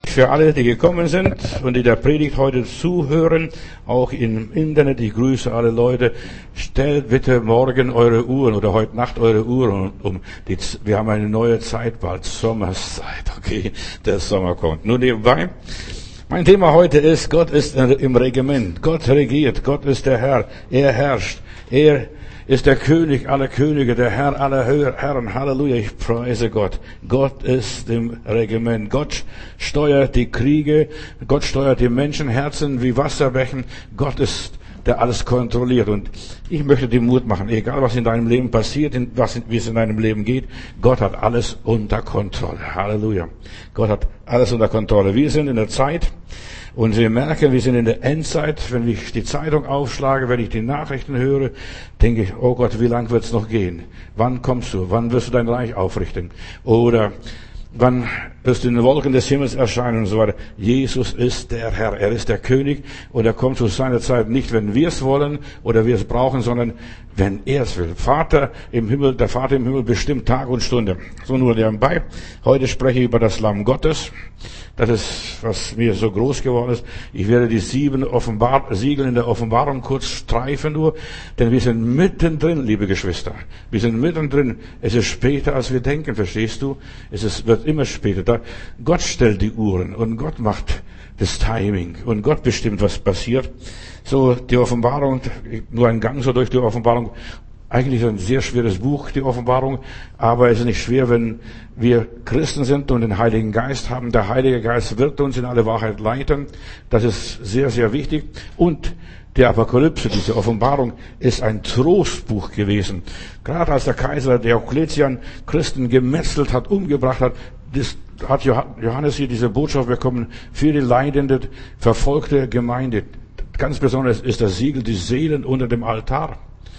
für alle, die gekommen sind und die der Predigt heute zuhören, auch im Internet. Ich grüße alle Leute. Stellt bitte morgen eure Uhren oder heute Nacht eure Uhren um. Wir haben eine neue Zeit bald, Sommerszeit. Okay, der Sommer kommt. Nur nebenbei. Mein Thema heute ist, Gott ist im Regiment. Gott regiert. Gott ist der Herr. Er herrscht. Er ist der König aller Könige, der Herr aller Herren. Halleluja, ich preise Gott. Gott ist im Regiment. Gott steuert die Kriege. Gott steuert die Menschenherzen wie Wasserbächen. Gott ist, der alles kontrolliert. Und ich möchte dir Mut machen, egal was in deinem Leben passiert, wie es in deinem Leben geht, Gott hat alles unter Kontrolle. Halleluja. Gott hat alles unter Kontrolle. Wir sind in der Zeit, und wir merken, wir sind in der Endzeit. Wenn ich die Zeitung aufschlage, wenn ich die Nachrichten höre, denke ich, oh Gott, wie lang wird's noch gehen? Wann kommst du? Wann wirst du dein Reich aufrichten? Oder wann wirst du in den Wolken des Himmels erscheinen und so weiter? Jesus ist der Herr. Er ist der König und er kommt zu seiner Zeit nicht, wenn wir es wollen oder wir es brauchen, sondern wenn er es will. Der Vater im Himmel bestimmt Tag und Stunde. So nur nebenbei. Heute spreche ich über das Lamm Gottes. Das ist, was mir so groß geworden ist. Ich werde die 7 Siegel in der Offenbarung kurz streifen nur, denn wir sind mittendrin, liebe Geschwister. Wir sind mittendrin. Es ist später, als wir denken, verstehst du? Wird immer später. Gott stellt die Uhren und Gott macht das Timing und Gott bestimmt, was passiert. So, die Offenbarung, nur ein Gang so durch die Offenbarung. Eigentlich ein sehr schweres Buch, die Offenbarung, aber es ist nicht schwer, wenn wir Christen sind und den Heiligen Geist haben. Der Heilige Geist wird uns in alle Wahrheit leiten. Das ist sehr, sehr wichtig. Und die Apokalypse, diese Offenbarung, ist ein Trostbuch gewesen. Gerade als der Kaiser Diokletian Christen gemetzelt hat, umgebracht hat, hat Johannes hier diese Botschaft bekommen für die leidende, verfolgte Gemeinde. Ganz besonders ist das Siegel die Seelen unter dem Altar.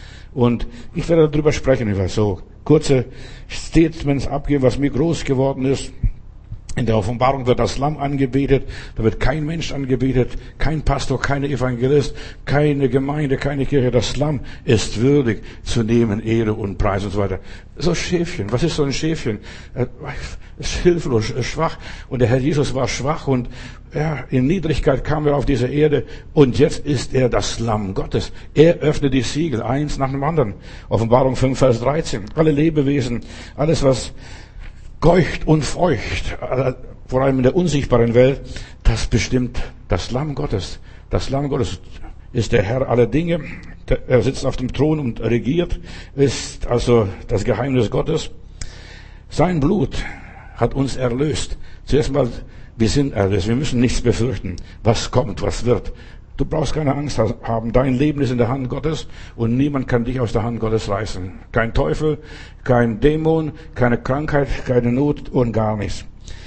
Und ich werde darüber sprechen, über so kurze Statements abgeben, was mir groß geworden ist. In der Offenbarung wird das Lamm angebetet, da wird kein Mensch angebetet, kein Pastor, kein Evangelist, keine Gemeinde, keine Kirche. Das Lamm ist würdig zu nehmen, Ehre und Preis und so weiter. So Schäfchen, was ist so ein Schäfchen? Ist hilflos, ist schwach. Und der Herr Jesus war schwach und in Niedrigkeit kam er auf diese Erde und jetzt ist er das Lamm Gottes. Er öffnet die Siegel, eins nach dem anderen. Offenbarung 5, Vers 13. Alle Lebewesen, alles was keucht und feucht, vor allem in der unsichtbaren Welt, das bestimmt das Lamm Gottes. Das Lamm Gottes ist der Herr aller Dinge. Er sitzt auf dem Thron und regiert, ist also das Geheimnis Gottes. Sein Blut hat uns erlöst. Zuerst mal, wir sind erlöst. Wir müssen nichts befürchten. Was kommt, was wird. Du brauchst keine Angst haben. Dein Leben ist in der Hand Gottes und niemand kann dich aus der Hand Gottes reißen. Kein Teufel, kein Dämon, keine Krankheit, keine Not und gar nichts.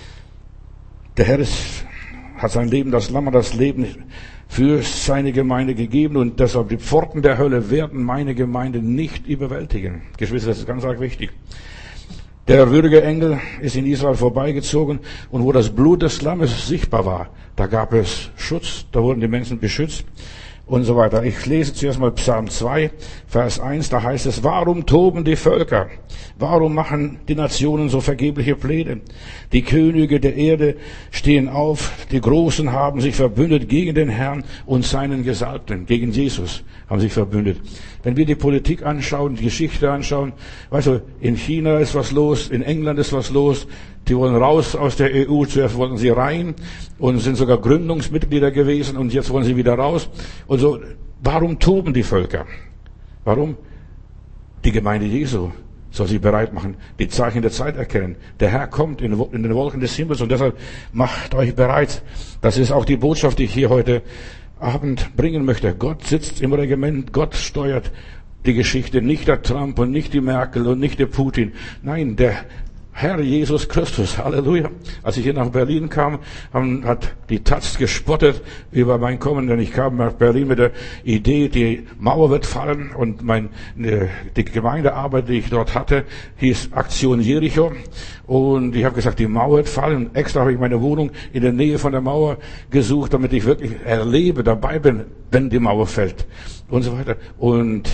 Der Herr hat sein Leben, das Lamm hat das Leben für seine Gemeinde gegeben und deshalb die Pforten der Hölle werden meine Gemeinde nicht überwältigen. Geschwister, das ist ganz arg wichtig. Der würdige Engel ist in Israel vorbeigezogen und wo das Blut des Lammes sichtbar war, da gab es Schutz, da wurden die Menschen beschützt und so weiter. Ich lese zuerst mal Psalm 2, Vers 1, da heißt es, warum toben die Völker? Warum machen die Nationen so vergebliche Pläne? Die Könige der Erde stehen auf, die Großen haben sich verbündet gegen den Herrn und seinen Gesalbten, gegen Jesus haben sich verbündet. Wenn wir die Politik anschauen, die Geschichte anschauen, weißt du, in China ist was los, in England ist was los, die wollen raus aus der EU, zuerst wollten sie rein und sind sogar Gründungsmitglieder gewesen und jetzt wollen sie wieder raus. Und so, warum toben die Völker? Warum? Die Gemeinde Jesu soll sich bereit machen, die Zeichen der Zeit erkennen. Der Herr kommt in den Wolken des Himmels und deshalb macht euch bereit. Das ist auch die Botschaft, die ich hier heute Abend bringen möchte. Gott sitzt im Regiment, Gott steuert die Geschichte, nicht der Trump und nicht die Merkel und nicht der Putin. Nein, der Herr Jesus Christus, Halleluja. Als ich hier nach Berlin kam, hat die Taz gespottet über mein Kommen, denn ich kam nach Berlin mit der Idee, die Mauer wird fallen und die Gemeindearbeit, die ich dort hatte, hieß Aktion Jericho und ich habe gesagt, die Mauer wird fallen. Und extra habe ich meine Wohnung in der Nähe von der Mauer gesucht, damit ich wirklich dabei bin, wenn die Mauer fällt und so weiter. Und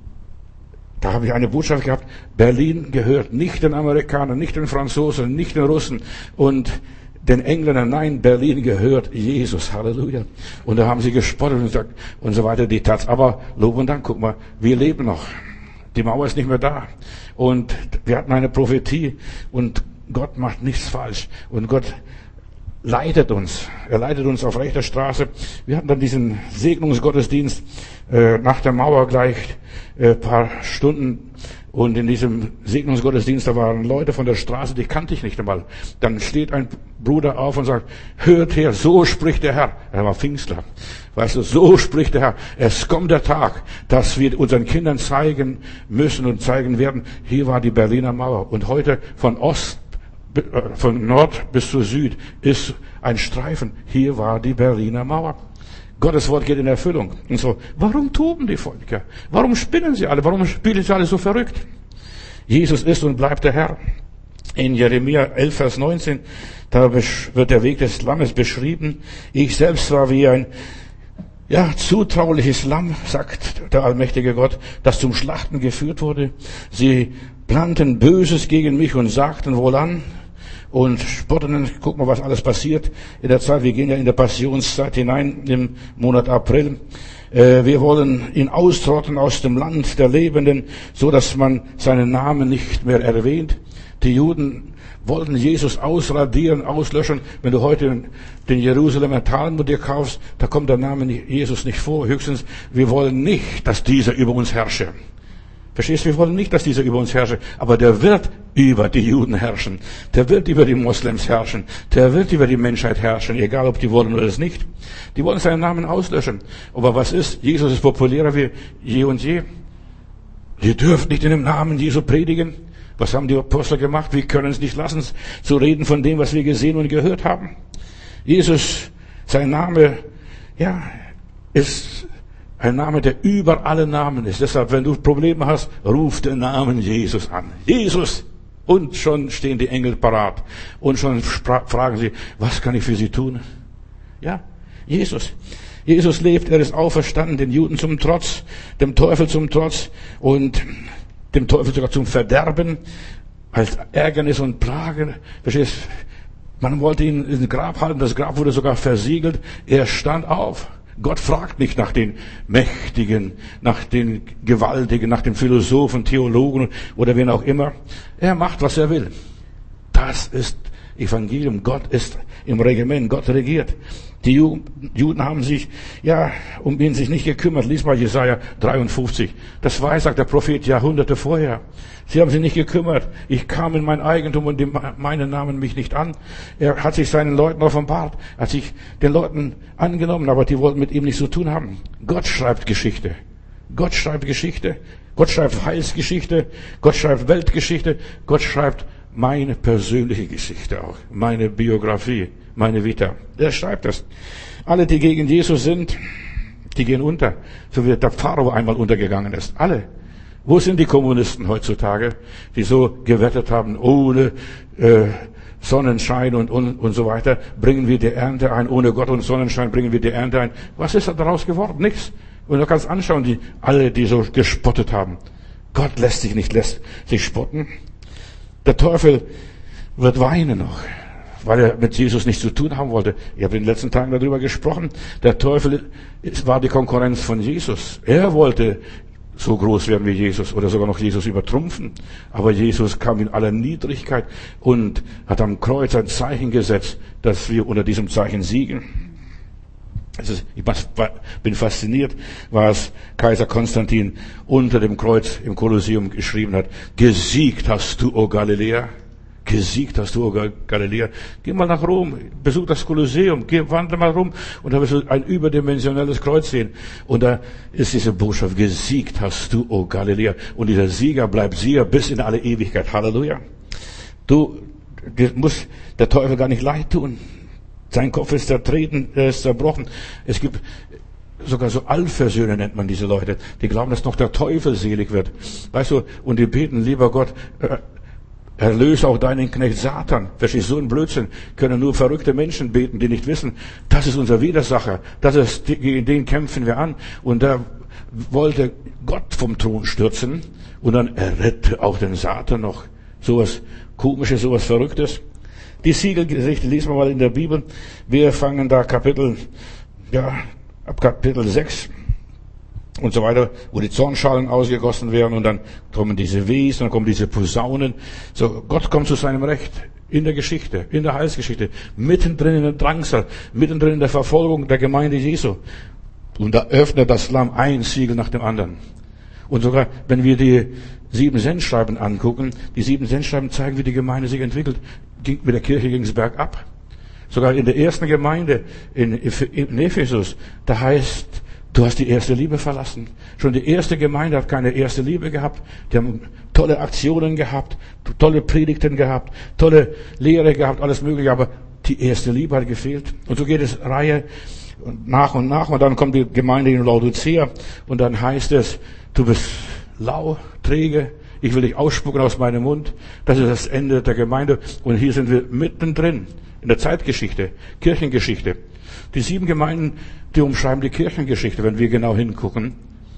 da habe ich eine Botschaft gehabt, Berlin gehört nicht den Amerikanern, nicht den Franzosen, nicht den Russen und den Engländern, nein, Berlin gehört Jesus, Halleluja. Und da haben sie gespottet und gesagt, und so weiter, die Tats. Aber Lob und Dank, guck mal, wir leben noch. Die Mauer ist nicht mehr da. Und wir hatten eine Prophetie und Gott macht nichts falsch. Und Gott leitet uns. Er leitet uns auf rechter Straße. Wir hatten dann diesen Segnungsgottesdienst nach der Mauer gleich paar Stunden. Und in diesem Segnungsgottesdienst, da waren Leute von der Straße, die kannte ich nicht einmal. Dann steht ein Bruder auf und sagt, hört her, so spricht der Herr. Er war Pfingstler. Weißt du, so spricht der Herr. Es kommt der Tag, dass wir unseren Kindern zeigen müssen und zeigen werden, hier war die Berliner Mauer. Und heute von Nord bis zu Süd ist ein Streifen. Hier war die Berliner Mauer. Gottes Wort geht in Erfüllung. Und so, warum toben die Völker? Warum spinnen sie alle? Warum spielen sie alle so verrückt? Jesus ist und bleibt der Herr. In Jeremia 11, Vers 19, da wird der Weg des Lammes beschrieben. Ich selbst war wie ein, zutrauliches Lamm, sagt der allmächtige Gott, das zum Schlachten geführt wurde. Sie planten Böses gegen mich und sagten wohlan. Und spotteten, guck mal, was alles passiert in der Zeit. Wir gehen ja in der Passionszeit hinein im Monat April. Wir wollen ihn austrotten aus dem Land der Lebenden, so dass man seinen Namen nicht mehr erwähnt. Die Juden wollten Jesus ausradieren, auslöschen. Wenn du heute den Jerusalemer Talmud dir kaufst, da kommt der Name Jesus nicht vor. Höchstens, wir wollen nicht, dass dieser über uns herrsche. Verstehst du? Wir wollen nicht, dass dieser über uns herrsche, aber der wird über die Juden herrschen. Der wird über die Moslems herrschen. Der wird über die Menschheit herrschen, egal ob die wollen oder es nicht. Die wollen seinen Namen auslöschen. Aber was ist? Jesus ist populärer wie je und je. Ihr dürft nicht in dem Namen Jesu predigen. Was haben die Apostel gemacht? Wir können es nicht lassen, zu reden von dem, was wir gesehen und gehört haben. Jesus, sein Name, ist ein Name, der über alle Namen ist. Deshalb, wenn du Probleme hast, ruf den Namen Jesus an. Jesus! Und schon stehen die Engel parat. Und schon fragen sie, was kann ich für sie tun? Ja, Jesus. Jesus lebt, er ist auferstanden, den Juden zum Trotz, dem Teufel zum Trotz und dem Teufel sogar zum Verderben, als Ärgernis und Plage. Verstehst? Man wollte ihn ins Grab halten, das Grab wurde sogar versiegelt. Er stand auf. Gott fragt nicht nach den Mächtigen, nach den Gewaltigen, nach den Philosophen, Theologen oder wen auch immer. Er macht, was er will. Das ist Evangelium. Gott ist im Regiment. Gott regiert. Die Juden haben sich, um ihn sich nicht gekümmert. Lies mal Jesaja 53. Das war, sagt der Prophet, Jahrhunderte vorher. Sie haben sich nicht gekümmert. Ich kam in mein Eigentum und meine nahmen mich nicht an. Er hat sich seinen Leuten offenbart, hat sich den Leuten angenommen, aber die wollten mit ihm nichts zu tun haben. Gott schreibt Geschichte. Gott schreibt Geschichte. Gott schreibt Heilsgeschichte. Gott schreibt Weltgeschichte. Gott schreibt meine persönliche Geschichte auch. Meine Biografie. Meine Vita. Er schreibt das. Alle, die gegen Jesus sind, die gehen unter. So wie der Pharao einmal untergegangen ist. Alle. Wo sind die Kommunisten heutzutage, die so gewettet haben, ohne Sonnenschein und so weiter, bringen wir die Ernte ein, ohne Gott und Sonnenschein bringen wir die Ernte ein. Was ist da daraus geworden? Nichts. Und du kannst anschauen, die so gespottet haben. Gott lässt sich spotten. Der Teufel wird weinen noch, weil er mit Jesus nichts zu tun haben wollte. Ich habe in den letzten Tagen darüber gesprochen. Der Teufel war die Konkurrenz von Jesus. Er wollte so groß werden wie Jesus oder sogar noch Jesus übertrumpfen. Aber Jesus kam in aller Niedrigkeit und hat am Kreuz ein Zeichen gesetzt, dass wir unter diesem Zeichen siegen. Ich bin fasziniert, was Kaiser Konstantin unter dem Kreuz im Kolosseum geschrieben hat. Gesiegt hast du, o Galiläa. Gesiegt hast du, o Galiläa. Geh mal nach Rom, besuch das Kolosseum, wandle mal rum und da wirst du ein überdimensionelles Kreuz sehen. Und da ist diese Botschaft, gesiegt hast du, o Galiläa. Und dieser Sieger bleibt Sieger bis in alle Ewigkeit. Halleluja. Dir muss der Teufel gar nicht leid tun. Sein Kopf ist zertreten, er ist zerbrochen. Es gibt sogar so Allversöhner nennt man diese Leute. Die glauben, dass noch der Teufel selig wird. Weißt du, und die beten, lieber Gott, erlöse auch deinen Knecht Satan. Verstehst du, so ein Blödsinn können nur verrückte Menschen beten, die nicht wissen, das ist unser Widersacher. Gegen den kämpfen wir an. Und da wollte Gott vom Thron stürzen und dann errette auch den Satan noch. Sowas Komisches, sowas Verrücktes. Die Siegelgesichte lesen wir mal in der Bibel. Wir fangen da ab Kapitel 6 und so weiter, wo die Zornschalen ausgegossen werden und dann kommen diese Wesen, dann kommen diese Posaunen. So, Gott kommt zu seinem Recht in der Geschichte, in der Heilsgeschichte, mittendrin in der Drangsal, mittendrin in der Verfolgung der Gemeinde Jesu. Und da öffnet das Lamm ein Siegel nach dem anderen. Und sogar, wenn wir die 7 Sendschreiben angucken, die 7 Sendschreiben zeigen, wie die Gemeinde sich entwickelt. Mit der Kirche ging es bergab. Sogar in der ersten Gemeinde in Ephesus, da heißt, du hast die erste Liebe verlassen. Schon die erste Gemeinde hat keine erste Liebe gehabt. Die haben tolle Aktionen gehabt, tolle Predigten gehabt, tolle Lehre gehabt, alles Mögliche, aber die erste Liebe hat gefehlt. Und so geht es Reihe nach und nach. Und dann kommt die Gemeinde in Laodicea und dann heißt es, du bist lau, träge, ich will dich ausspucken aus meinem Mund. Das ist das Ende der Gemeinde. Und hier sind wir mittendrin in der Zeitgeschichte, Kirchengeschichte. Die 7 Gemeinden, die umschreiben die Kirchengeschichte, wenn wir genau hingucken.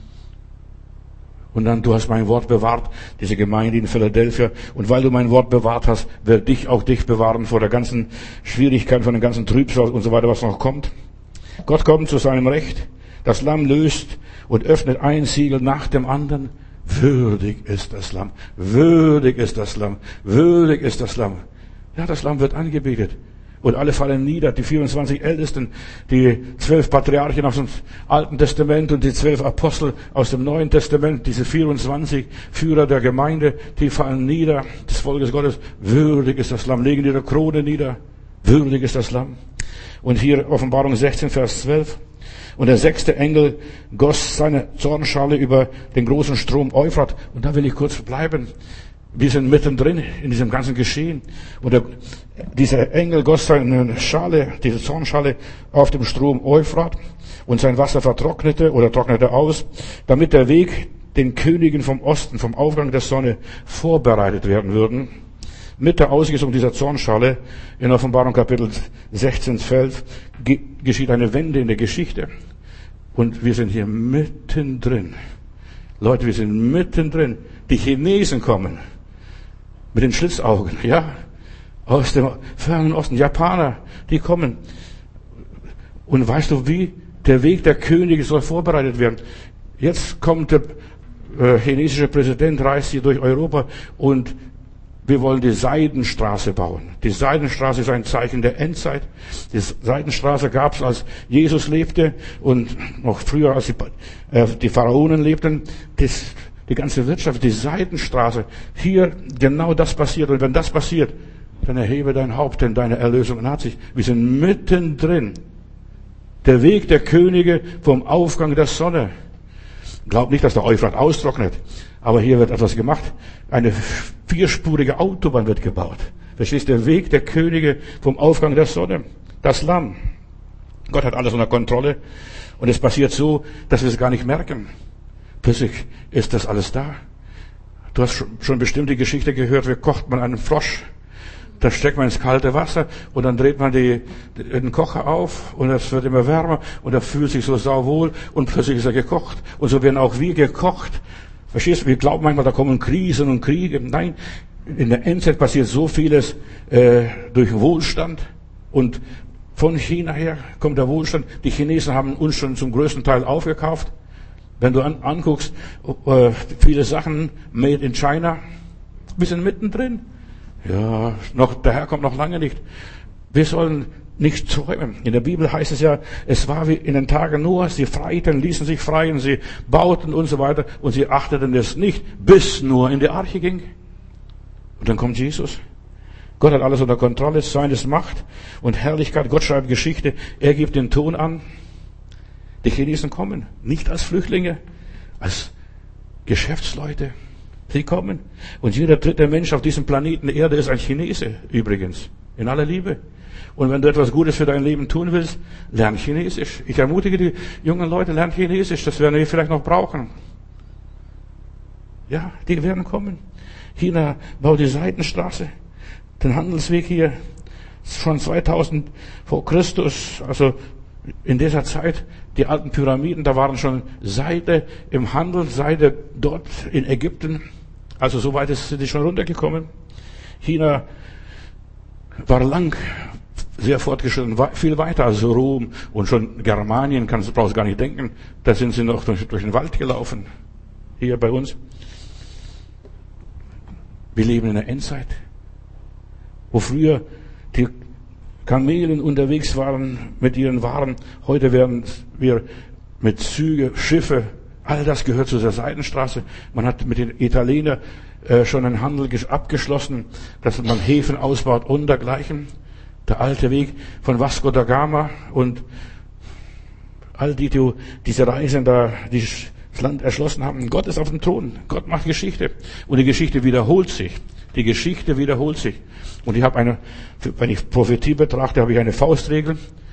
Und dann, du hast mein Wort bewahrt, diese Gemeinde in Philadelphia. Und weil du mein Wort bewahrt hast, wird dich bewahren vor der ganzen Schwierigkeit, von dem ganzen Trübsal und so weiter, was noch kommt. Gott kommt zu seinem Recht. Das Lamm löst und öffnet ein Siegel nach dem anderen. Würdig ist das Lamm. Würdig ist das Lamm. Würdig ist das Lamm. Ja, das Lamm wird angebetet. Und alle fallen nieder, die 24 Ältesten, die 12 Patriarchen aus dem Alten Testament und die 12 Apostel aus dem Neuen Testament, diese 24 Führer der Gemeinde, die fallen nieder, des Volkes Gottes. Würdig ist das Lamm, legen ihre Krone nieder. Würdig ist das Lamm. Und hier Offenbarung 16, Vers 12. Und der 6. Engel goss seine Zornschale über den großen Strom Euphrat. Und da will ich kurz bleiben. Wir sind mittendrin in diesem ganzen Geschehen. Und dieser Engel goss seine Schale, diese Zornschale auf dem Strom Euphrat und sein Wasser trocknete aus, damit der Weg den Königen vom Osten, vom Aufgang der Sonne vorbereitet werden würden. Mit der Ausgießung dieser Zornschale in Offenbarung Kapitel 16, 12 geschieht eine Wende in der Geschichte. Und wir sind hier mittendrin. Leute, wir sind mittendrin. Die Chinesen kommen. Mit den Schlitzaugen, ja. Aus dem fernen Osten. Japaner, die kommen. Und weißt du wie? Der Weg der Könige soll vorbereitet werden. Jetzt kommt der chinesische Präsident, reist hier durch Europa und wir wollen die Seidenstraße bauen. Die Seidenstraße ist ein Zeichen der Endzeit. Die Seidenstraße gab es, als Jesus lebte und noch früher, als die Pharaonen lebten. Die ganze Wirtschaft, die Seidenstraße. Hier genau das passiert. Und wenn das passiert, dann erhebe dein Haupt, denn deine Erlösung naht sich. Wir sind mittendrin. Der Weg der Könige vom Aufgang der Sonne. Glaub nicht, dass der Euphrat austrocknet. Aber hier wird etwas gemacht. Eine 4-spurige Autobahn wird gebaut. Verstehst du? Der Weg der Könige vom Aufgang der Sonne. Das Lamm. Gott hat alles unter Kontrolle. Und es passiert so, dass wir es gar nicht merken. Plötzlich ist das alles da. Du hast schon bestimmt die Geschichte gehört, wie kocht man einen Frosch. Da steckt man ins kalte Wasser und dann dreht man den Kocher auf und es wird immer wärmer und er fühlt sich so sauwohl und plötzlich ist er gekocht. Und so werden auch wir gekocht. Verstehst du? Wir glauben manchmal, da kommen Krisen und Kriege. Nein, in der Endzeit passiert so vieles durch Wohlstand und von China her kommt der Wohlstand. Die Chinesen haben uns schon zum größten Teil aufgekauft. Wenn du anguckst, viele Sachen made in China, wir sind mittendrin. Ja, der Herr kommt noch lange nicht. Wir sollen nicht träumen. In der Bibel heißt es ja, es war wie in den Tagen Noahs, sie freiten, ließen sich freien, sie bauten und so weiter und sie achteten es nicht, bis Noah in die Arche ging. Und dann kommt Jesus. Gott hat alles unter Kontrolle, seines Macht und Herrlichkeit. Gott schreibt Geschichte, er gibt den Ton an. Die Chinesen kommen, nicht als Flüchtlinge, als Geschäftsleute. Sie kommen. Und jeder dritte Mensch auf diesem Planeten Erde ist ein Chinese, übrigens. In aller Liebe. Und wenn du etwas Gutes für dein Leben tun willst, lern Chinesisch. Ich ermutige die jungen Leute, lern Chinesisch. Das werden wir vielleicht noch brauchen. Ja, die werden kommen. China baut die Seidenstraße. Den Handelsweg hier. Schon 2000 vor Christus, also in dieser Zeit, die alten Pyramiden, da waren schon Seide im Handel, Seide dort in Ägypten. Also so weit sind die schon runtergekommen. China war lang, sehr fortgeschritten, viel weiter als Rom und schon Germanien, brauchst du gar nicht denken. Da sind sie noch durch den Wald gelaufen. Hier bei uns. Wir leben in der Endzeit, wo früher die Kamelen unterwegs waren mit ihren Waren. Heute werden wir mit Züge, Schiffe, all das gehört zu der Seidenstraße. Man hat mit den Italienern schon einen Handel abgeschlossen, dass man Häfen ausbaut und dergleichen. Der alte Weg von Vasco da Gama und all diese Reisen da, die das Land erschlossen haben. Gott ist auf dem Thron. Gott macht Geschichte. Und die Geschichte wiederholt sich. Die Geschichte wiederholt sich. Und ich habe wenn ich Prophetie betrachte, habe ich eine Faustregel.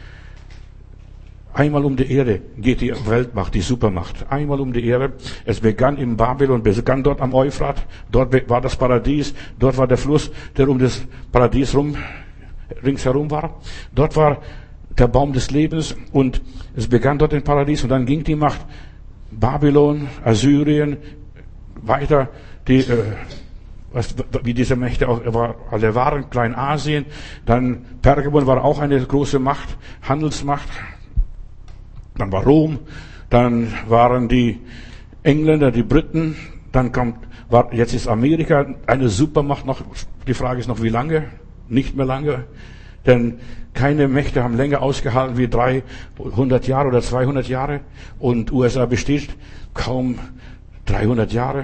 Einmal um die Erde geht die Weltmacht, die Supermacht. Einmal um die Erde. Es begann in Babylon, begann dort am Euphrat. Dort war das Paradies. Dort war der Fluss, der um das Paradies ringsherum war. Dort war der Baum des Lebens und es begann dort im Paradies und dann ging die Macht Babylon, Assyrien, weiter, wie diese Mächte auch alle waren, Kleinasien, dann Pergamon war auch eine große Macht, Handelsmacht, dann war Rom, dann waren die Engländer, die Briten, jetzt ist Amerika eine Supermacht noch, die Frage ist noch wie lange? Nicht mehr lange, denn keine Mächte haben länger ausgehalten wie 300 Jahre oder 200 Jahre und USA besteht kaum 300 Jahre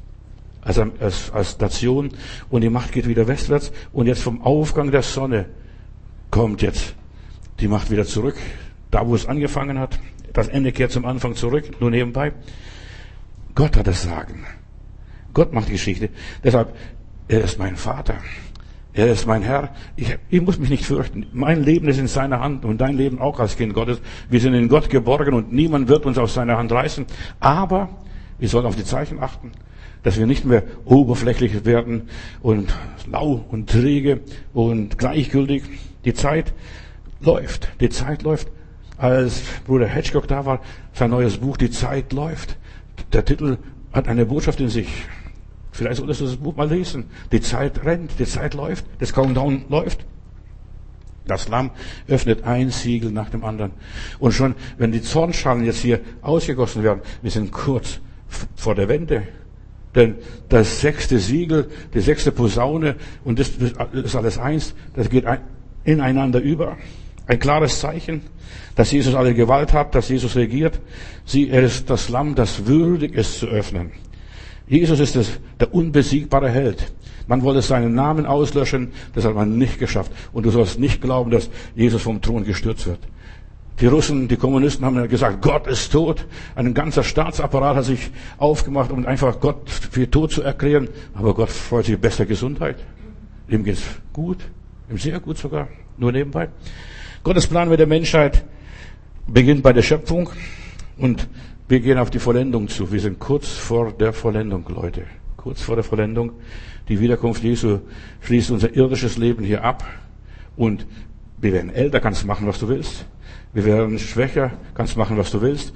als Nation und die Macht geht wieder westwärts und jetzt vom Aufgang der Sonne kommt jetzt die Macht wieder zurück, da wo es angefangen hat. Das Ende kehrt zum Anfang zurück, nur nebenbei. Gott hat das Sagen. Gott macht die Geschichte. Deshalb, er ist mein Vater. Er ist mein Herr. Ich muss mich nicht fürchten. Mein Leben ist in seiner Hand und dein Leben auch als Kind Gottes. Wir sind in Gott geborgen und niemand wird uns aus seiner Hand reißen. Aber wir sollen auf die Zeichen achten, dass wir nicht mehr oberflächlich werden und lau und träge und gleichgültig. Die Zeit läuft. Die Zeit läuft. Als Bruder Hitchcock da war, sein neues Buch, Die Zeit läuft. Der Titel hat eine Botschaft in sich. Vielleicht solltest du das Buch mal lesen. Die Zeit rennt, die Zeit läuft, das Countdown läuft. Das Lamm öffnet ein Siegel nach dem anderen. Und schon, wenn die Zornschalen jetzt hier ausgegossen werden, wir sind kurz vor der Wende. Denn das 6. Siegel, die 6. Posaune, und das ist alles eins, das geht ineinander über. Ein klares Zeichen, dass Jesus alle Gewalt hat, dass Jesus regiert. Er ist das Lamm, das würdig ist zu öffnen. Jesus ist der unbesiegbare Held. Man wollte seinen Namen auslöschen, das hat man nicht geschafft. Und du sollst nicht glauben, dass Jesus vom Thron gestürzt wird. Die Russen, die Kommunisten haben gesagt, Gott ist tot. Ein ganzer Staatsapparat hat sich aufgemacht, um einfach Gott für tot zu erklären. Aber Gott freut sich bester Gesundheit. Ihm geht's gut, ihm sehr gut sogar, nur nebenbei. Gottes Plan mit der Menschheit beginnt bei der Schöpfung und wir gehen auf die Vollendung zu. Wir sind kurz vor der Vollendung, Leute. Kurz vor der Vollendung. Die Wiederkunft Jesu schließt unser irdisches Leben hier ab. Und wir werden älter, kannst machen, was du willst. Wir werden schwächer, kannst machen, was du willst.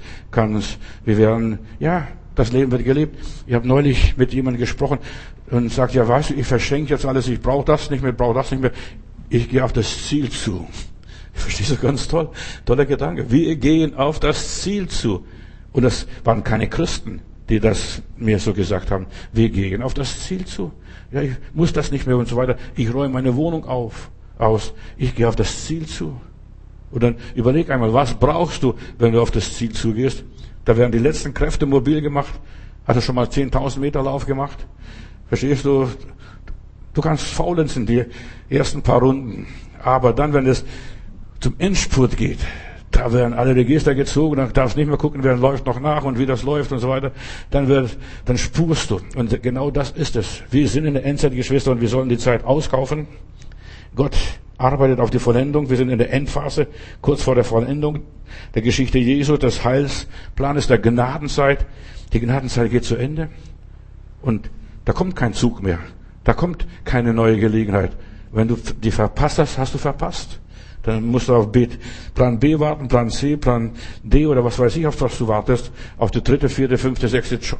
Das Leben wird gelebt. Ich habe neulich mit jemandem gesprochen und sagt, ja, weißt du, ich verschenke jetzt alles, ich brauche das nicht mehr, Ich gehe auf das Ziel zu. Verstehst du, ganz toll. Toller Gedanke. Wir gehen auf das Ziel zu. Und das waren keine Christen, die das mir so gesagt haben. Wir gehen auf das Ziel zu. Ja, ich muss das nicht mehr und so weiter. Ich räume meine Wohnung aus. Ich gehe auf das Ziel zu. Und dann überleg einmal, was brauchst du, wenn du auf das Ziel zugehst? Da werden die letzten Kräfte mobil gemacht. Hast du schon mal 10.000 Meter Lauf gemacht? Verstehst du? Du kannst faulenzen die ersten paar Runden. Aber dann, wenn es zum Endspurt geht, da werden alle Register gezogen, dann darfst du nicht mehr gucken, wer läuft noch nach und wie das läuft und so weiter. Dann spurst du. Und genau das ist es. Wir sind in der Endzeit, Geschwister, und wir sollen die Zeit auskaufen. Gott arbeitet auf die Vollendung. Wir sind in der Endphase, kurz vor der Vollendung der Geschichte Jesu, des Heilsplanes der Gnadenzeit. Die Gnadenzeit geht zu Ende. Und da kommt kein Zug mehr. Da kommt keine neue Gelegenheit. Wenn du die verpasst hast, hast du verpasst. Dann musst du auf Plan B warten, Plan C, Plan D oder was weiß ich, auf was du wartest. Auf die 3., 4., 5., 6.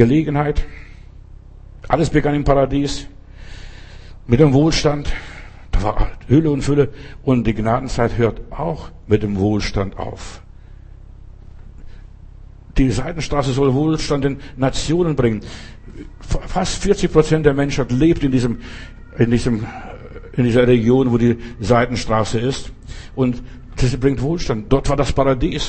Gelegenheit. Alles begann im Paradies. Mit dem Wohlstand. Da war Hülle und Fülle. Und die Gnadenzeit hört auch mit dem Wohlstand auf. Die Seidenstraße soll Wohlstand in Nationen bringen. Fast 40% der Menschheit lebt in dieser Region, wo die Seidenstraße ist. Und das bringt Wohlstand. Dort war das Paradies.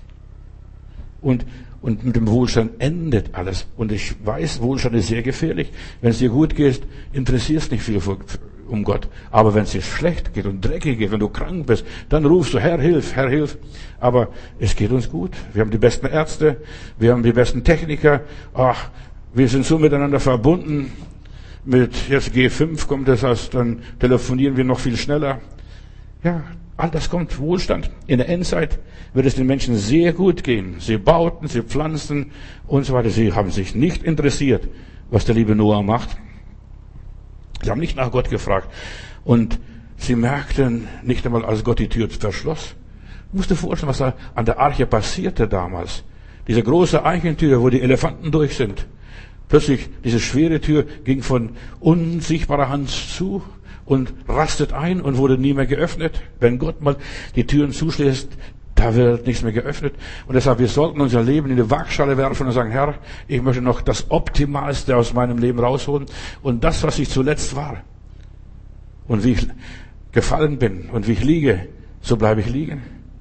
Und mit dem Wohlstand endet alles. Und ich weiß, Wohlstand ist sehr gefährlich. Wenn es dir gut geht, interessiert es nicht viel um Gott. Aber wenn es dir schlecht geht und dreckig geht, wenn du krank bist, dann rufst du, Herr, hilf, Herr, hilf. Aber es geht uns gut. Wir haben die besten Ärzte, wir haben die besten Techniker. Ach, wir sind so miteinander verbunden. Mit jetzt G5 kommt es, dann telefonieren wir noch viel schneller. Ja, all das kommt Wohlstand. In der Endzeit wird es den Menschen sehr gut gehen. Sie bauten, sie pflanzten und so weiter. Sie haben sich nicht interessiert, was der liebe Noah macht. Sie haben nicht nach Gott gefragt. Und sie merkten nicht einmal, als Gott die Tür verschloss. Du musst dir vorstellen, was da an der Arche passierte damals. Diese große Eichentür, wo die Elefanten durch sind. Plötzlich, diese schwere Tür ging von unsichtbarer Hand zu und rastet ein und wurde nie mehr geöffnet. Wenn Gott mal die Türen zuschließt, da wird nichts mehr geöffnet. Und deshalb, wir sollten unser Leben in die Waagschale werfen und sagen, Herr, ich möchte noch das Optimalste aus meinem Leben rausholen. Und das, was ich zuletzt war und wie ich gefallen bin und wie ich liege, so bleibe ich liegen.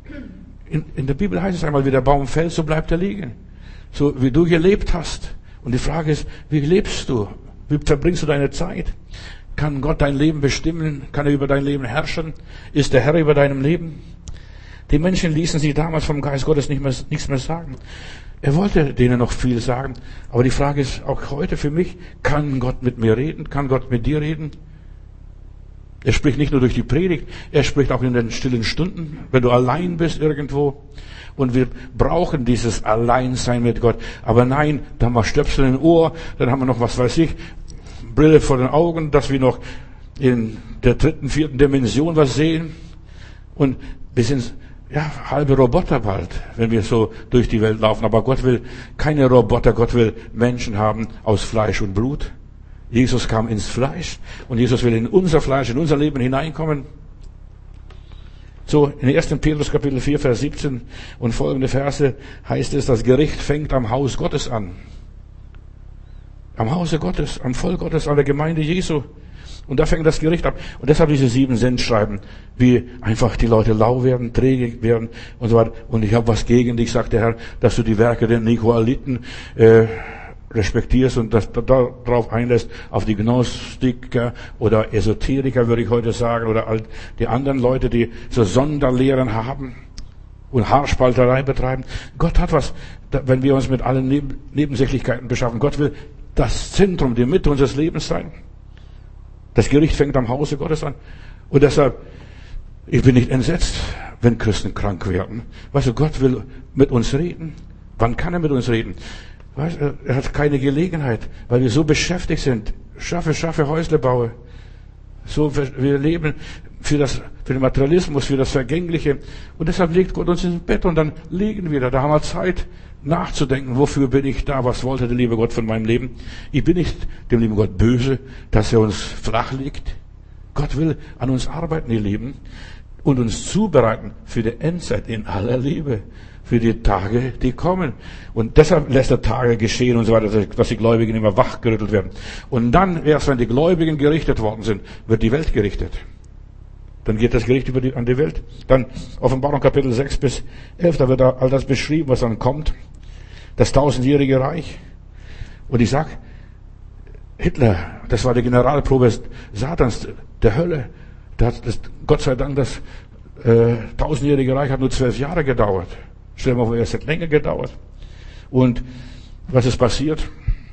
In der Bibel heißt es einmal, wie der Baum fällt, so bleibt er liegen. So wie du gelebt hast. Und die Frage ist, wie lebst du? Wie verbringst du deine Zeit? Kann Gott dein Leben bestimmen? Kann er über dein Leben herrschen? Ist der Herr über deinem Leben? Die Menschen ließen sich damals vom Geist Gottes nichts mehr sagen. Er wollte denen noch viel sagen. Aber die Frage ist auch heute für mich, kann Gott mit mir reden? Kann Gott mit dir reden? Er spricht nicht nur durch die Predigt, er spricht auch in den stillen Stunden, wenn du allein bist irgendwo. Und wir brauchen dieses Alleinsein mit Gott. Aber nein, da haben wir Stöpsel im Ohr, dann haben wir noch, was weiß ich, Brille vor den Augen, dass wir noch in der 3., 4. Dimension was sehen. Und wir sind halbe Roboter bald, wenn wir so durch die Welt laufen. Aber Gott will keine Roboter, Gott will Menschen haben aus Fleisch und Blut. Jesus kam ins Fleisch und Jesus will in unser Fleisch, in unser Leben hineinkommen. So, in 1. Petrus Kapitel 4, Vers 17 und folgende Verse heißt es, das Gericht fängt am Haus Gottes an. Am Hause Gottes, am Volk Gottes, an der Gemeinde Jesu. Und da fängt das Gericht ab. Und deshalb diese 7 Sendschreiben, wie einfach die Leute lau werden, träge werden und so weiter. Und ich habe was gegen dich, sagt der Herr, dass du die Werke der Nikolaiten respektierst und das darauf einlässt, auf die Gnostiker oder Esoteriker, würde ich heute sagen, oder all die anderen Leute, die so Sonderlehren haben und Haarspalterei betreiben. Gott hat was, wenn wir uns mit allen Nebensächlichkeiten beschaffen. Gott will das Zentrum, die Mitte unseres Lebens sein. Das Gericht fängt am Hause Gottes an. Und deshalb, ich bin nicht entsetzt, wenn Christen krank werden. Weißt du, Gott will mit uns reden. Wann kann er mit uns reden? Weißt du, er hat keine Gelegenheit, weil wir so beschäftigt sind. Schaffe Häusle baue. So, wir leben für den Materialismus, für das Vergängliche. Und deshalb legt Gott uns ins Bett und dann liegen wir da. Da haben wir Zeit nachzudenken, wofür bin ich da? Was wollte der liebe Gott von meinem Leben? Ich bin nicht dem lieben Gott böse, dass er uns flach legt. Gott will an uns arbeiten, ihr Lieben, und uns zubereiten für die Endzeit in aller Liebe. Für die Tage, die kommen. Und deshalb lässt er Tage geschehen und so weiter, dass die Gläubigen immer wachgerüttelt werden. Und dann, erst wenn die Gläubigen gerichtet worden sind, wird die Welt gerichtet. Dann geht das Gericht an die Welt. Dann Offenbarung Kapitel 6 bis 11, da wird all das beschrieben, was dann kommt. Das 1000-jährige Reich. Und ich sag, Hitler, das war die Generalprobe Satans, der Hölle. Gott sei Dank, das 1000-jährige Reich hat nur 12 Jahre gedauert. Stell dir mal vor, es hat länger gedauert. Und was ist passiert?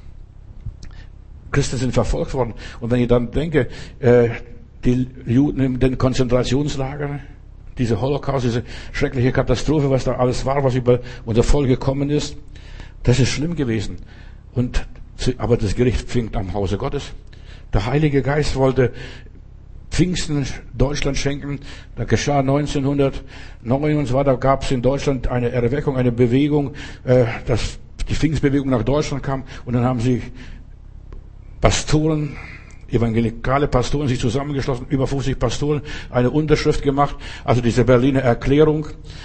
Christen sind verfolgt worden. Und wenn ich dann denke, die Juden in den Konzentrationslagern, diese Holocaust, diese schreckliche Katastrophe, was da alles war, was über unser Volk gekommen ist, das ist schlimm gewesen. Aber das Gericht fängt am Hause Gottes. Der Heilige Geist wollte Pfingsten Deutschland schenken. Da geschah 1909 und so weiter. Da gab es in Deutschland eine Erweckung, eine Bewegung, dass die Pfingstbewegung nach Deutschland kam. Und dann haben sie Pastoren evangelikale Pastoren sich zusammengeschlossen, über 50 Pastoren, eine Unterschrift gemacht, also diese Berliner Erklärung.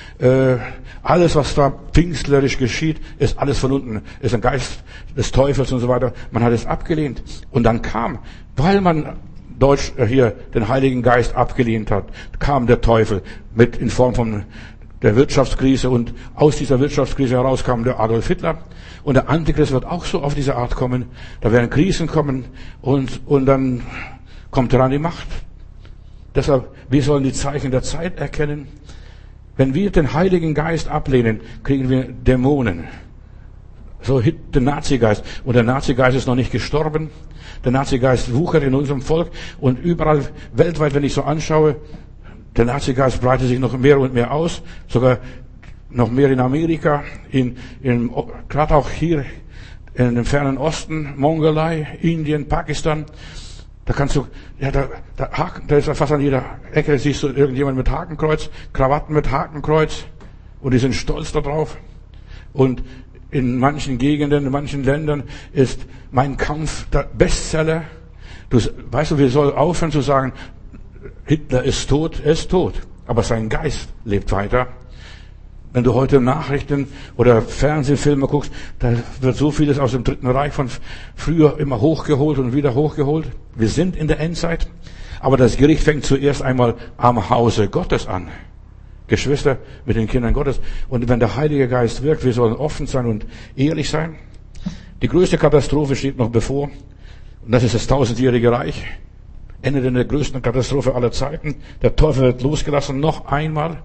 Alles, was da pfingstlerisch geschieht, ist alles von unten, ist ein Geist des Teufels und so weiter. Man hat es abgelehnt. Und dann kam, weil man hier den Heiligen Geist abgelehnt hat, kam der Teufel mit in Form von der Wirtschaftskrise, und aus dieser Wirtschaftskrise heraus kam der Adolf Hitler, und der Antichrist wird auch so auf diese Art kommen. Da werden Krisen kommen, und dann kommt er an die Macht. Deshalb, wir sollen die Zeichen der Zeit erkennen. Wenn wir den Heiligen Geist ablehnen, kriegen wir Dämonen. So der Nazigeist. Und der Nazigeist ist noch nicht gestorben. Der Nazigeist wuchert in unserem Volk, und überall weltweit, wenn ich so anschaue, der Nazigeist breitet sich noch mehr und mehr aus, sogar noch mehr in Amerika, gerade auch hier in dem fernen Osten, Mongolei, Indien, Pakistan. Da kannst du, ja, da ist fast an jeder Ecke, siehst du irgendjemand mit Hakenkreuz, Krawatten mit Hakenkreuz, und die sind stolz darauf. Und in manchen Gegenden, in manchen Ländern ist Mein Kampf der Bestseller. Weißt du, wir sollen aufhören zu sagen, Hitler ist tot, er ist tot, aber sein Geist lebt weiter. Wenn du heute Nachrichten oder Fernsehfilme guckst, da wird so vieles aus dem Dritten Reich von früher immer hochgeholt und wieder hochgeholt. Wir sind in der Endzeit, aber das Gericht fängt zuerst einmal am Hause Gottes an. Geschwister mit den Kindern Gottes. Und wenn der Heilige Geist wirkt, wir sollen offen sein und ehrlich sein. Die größte Katastrophe steht noch bevor, und das ist das 1000-jährige Reich. Ende der größten Katastrophe aller Zeiten. Der Teufel wird losgelassen, noch einmal.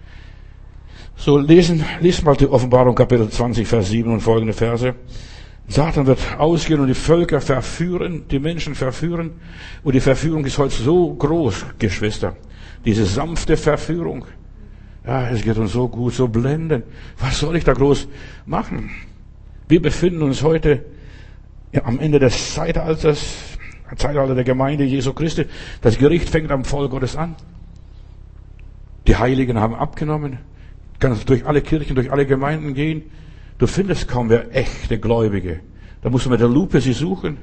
So, lies mal die Offenbarung Kapitel 20, Vers 7 und folgende Verse. Satan wird ausgehen und die Völker verführen, die Menschen verführen. Und die Verführung ist heute so groß, Geschwister. Diese sanfte Verführung. Ja, es geht uns so gut, so blendend. Was soll ich da groß machen? Wir befinden uns heute am Ende des Zeitalters, Zeitalter der Gemeinde Jesu Christi. Das Gericht fängt am Volk Gottes an. Die Heiligen haben abgenommen. Du kannst durch alle Kirchen, durch alle Gemeinden gehen. Du findest kaum mehr echte Gläubige. Da musst du mit der Lupe sie suchen.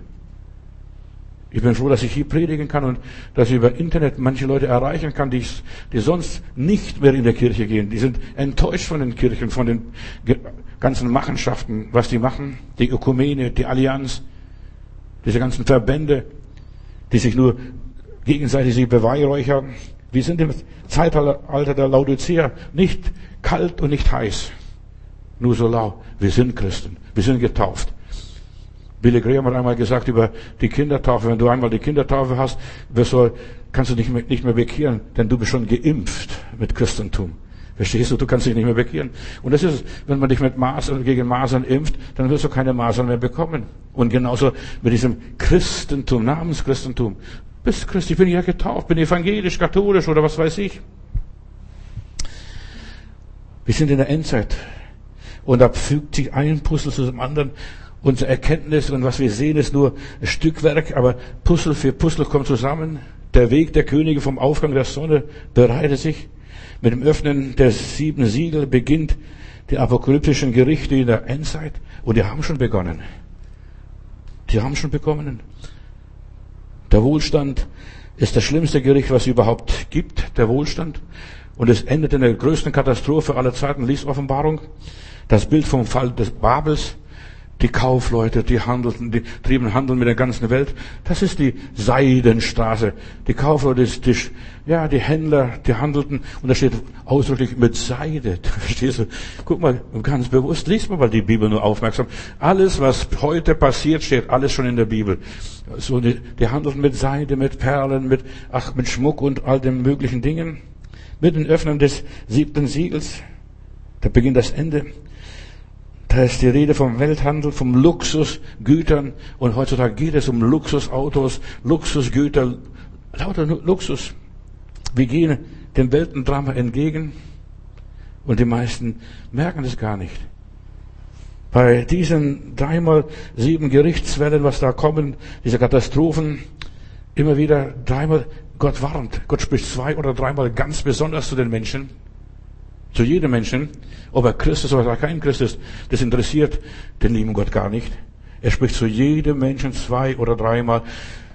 Ich bin froh, dass ich hier predigen kann und dass ich über Internet manche Leute erreichen kann, die sonst nicht mehr in der Kirche gehen. Die sind enttäuscht von den Kirchen, von den ganzen Machenschaften, was die machen. Die Ökumene, die Allianz, diese ganzen Verbände, die sich nur gegenseitig sich beweihräuchern. Wir sind im Zeitalter der Laodicea, nicht kalt und nicht heiß, nur so lau. Wir sind Christen, wir sind getauft. Billy Graham hat einmal gesagt über die Kindertaufe, wenn du einmal die Kindertaufe hast, kannst du dich nicht mehr bekehren, denn du bist schon geimpft mit Christentum. Verstehst du? Du kannst dich nicht mehr bekehren. Und das ist es, wenn man dich gegen Masern impft, dann wirst du keine Masern mehr bekommen. Und genauso mit diesem Christentum, Namenschristentum. Bist Christ, ich bin ja getauft, bin evangelisch, katholisch oder was weiß ich. Wir sind in der Endzeit. Und da fügt sich ein Puzzle zu dem anderen. Unsere Erkenntnis und was wir sehen ist nur ein Stückwerk, aber Puzzle für Puzzle kommt zusammen. Der Weg der Könige vom Aufgang der Sonne bereitet sich. Mit dem Öffnen der 7 Siegel beginnt die apokalyptischen Gerichte in der Endzeit. Und die haben schon begonnen. Die haben schon begonnen. Der Wohlstand ist das schlimmste Gericht, was es überhaupt gibt, der Wohlstand. Und es endet in der größten Katastrophe aller Zeiten. Lies Offenbarung. Das Bild vom Fall des Babels. Die Kaufleute, die trieben Handel mit der ganzen Welt. Das ist die Seidenstraße. Die Kaufleute, die Händler, die handelten. Und da steht ausdrücklich mit Seide. Verstehst du? Guck mal, ganz bewusst, lies mal die Bibel nur aufmerksam. Alles, was heute passiert, steht alles schon in der Bibel. So, die handelten mit Seide, mit Perlen, mit Schmuck und all den möglichen Dingen. Mit dem Öffnen des 7. Siegels, da beginnt das Ende. Da ist die Rede vom Welthandel, vom Luxusgütern. Und heutzutage geht es um Luxusautos, Luxusgüter, lauter Luxus. Wir gehen dem Weltendrama entgegen. Und die meisten merken das gar nicht. Bei diesen 3x7 Gerichtswellen, was da kommen, diese Katastrophen, immer wieder 3-mal, Gott warnt. Gott spricht 2 oder 3-mal ganz besonders zu den Menschen. Zu jedem Menschen, ob er Christ ist oder kein Christ ist, das interessiert den lieben Gott gar nicht. Er spricht zu jedem Menschen 2 oder 3-mal.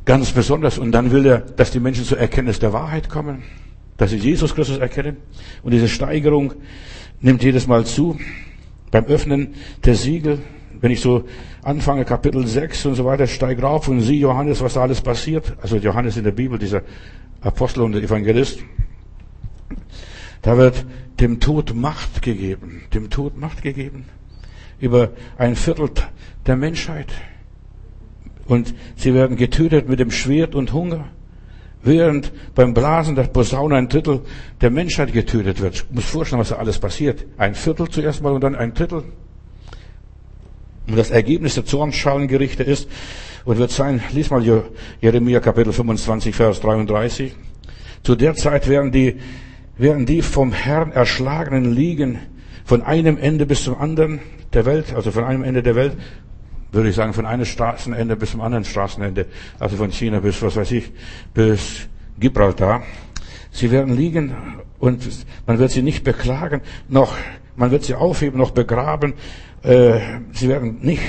Ganz besonders. Und dann will er, dass die Menschen zur Erkenntnis der Wahrheit kommen, dass sie Jesus Christus erkennen. Und diese Steigerung nimmt jedes Mal zu. Beim Öffnen der Siegel, wenn ich so anfange, Kapitel 6 und so weiter, steig rauf und sieh Johannes, was da alles passiert. Also Johannes in der Bibel, dieser Apostel und der Evangelist. Da wird dem Tod Macht gegeben. Dem Tod Macht gegeben. Über ein Viertel der Menschheit. Und sie werden getötet mit dem Schwert und Hunger. Während beim Blasen der Posaune ein Drittel der Menschheit getötet wird. Ich muss vorstellen, was da alles passiert. Ein Viertel zuerst mal und dann ein Drittel. Und das Ergebnis der Zornschalengerichte ist und wird sein, lies mal Jeremia Kapitel 25, Vers 33. Zu der Zeit werden die vom Herrn erschlagenen liegen, von einem Ende bis zum anderen der Welt, also von einem Ende der Welt, würde ich sagen, von einem Straßenende bis zum anderen Straßenende, also von China bis, was weiß ich, bis Gibraltar. Sie werden liegen und man wird sie nicht beklagen, noch, man wird sie aufheben, noch begraben. Sie werden nicht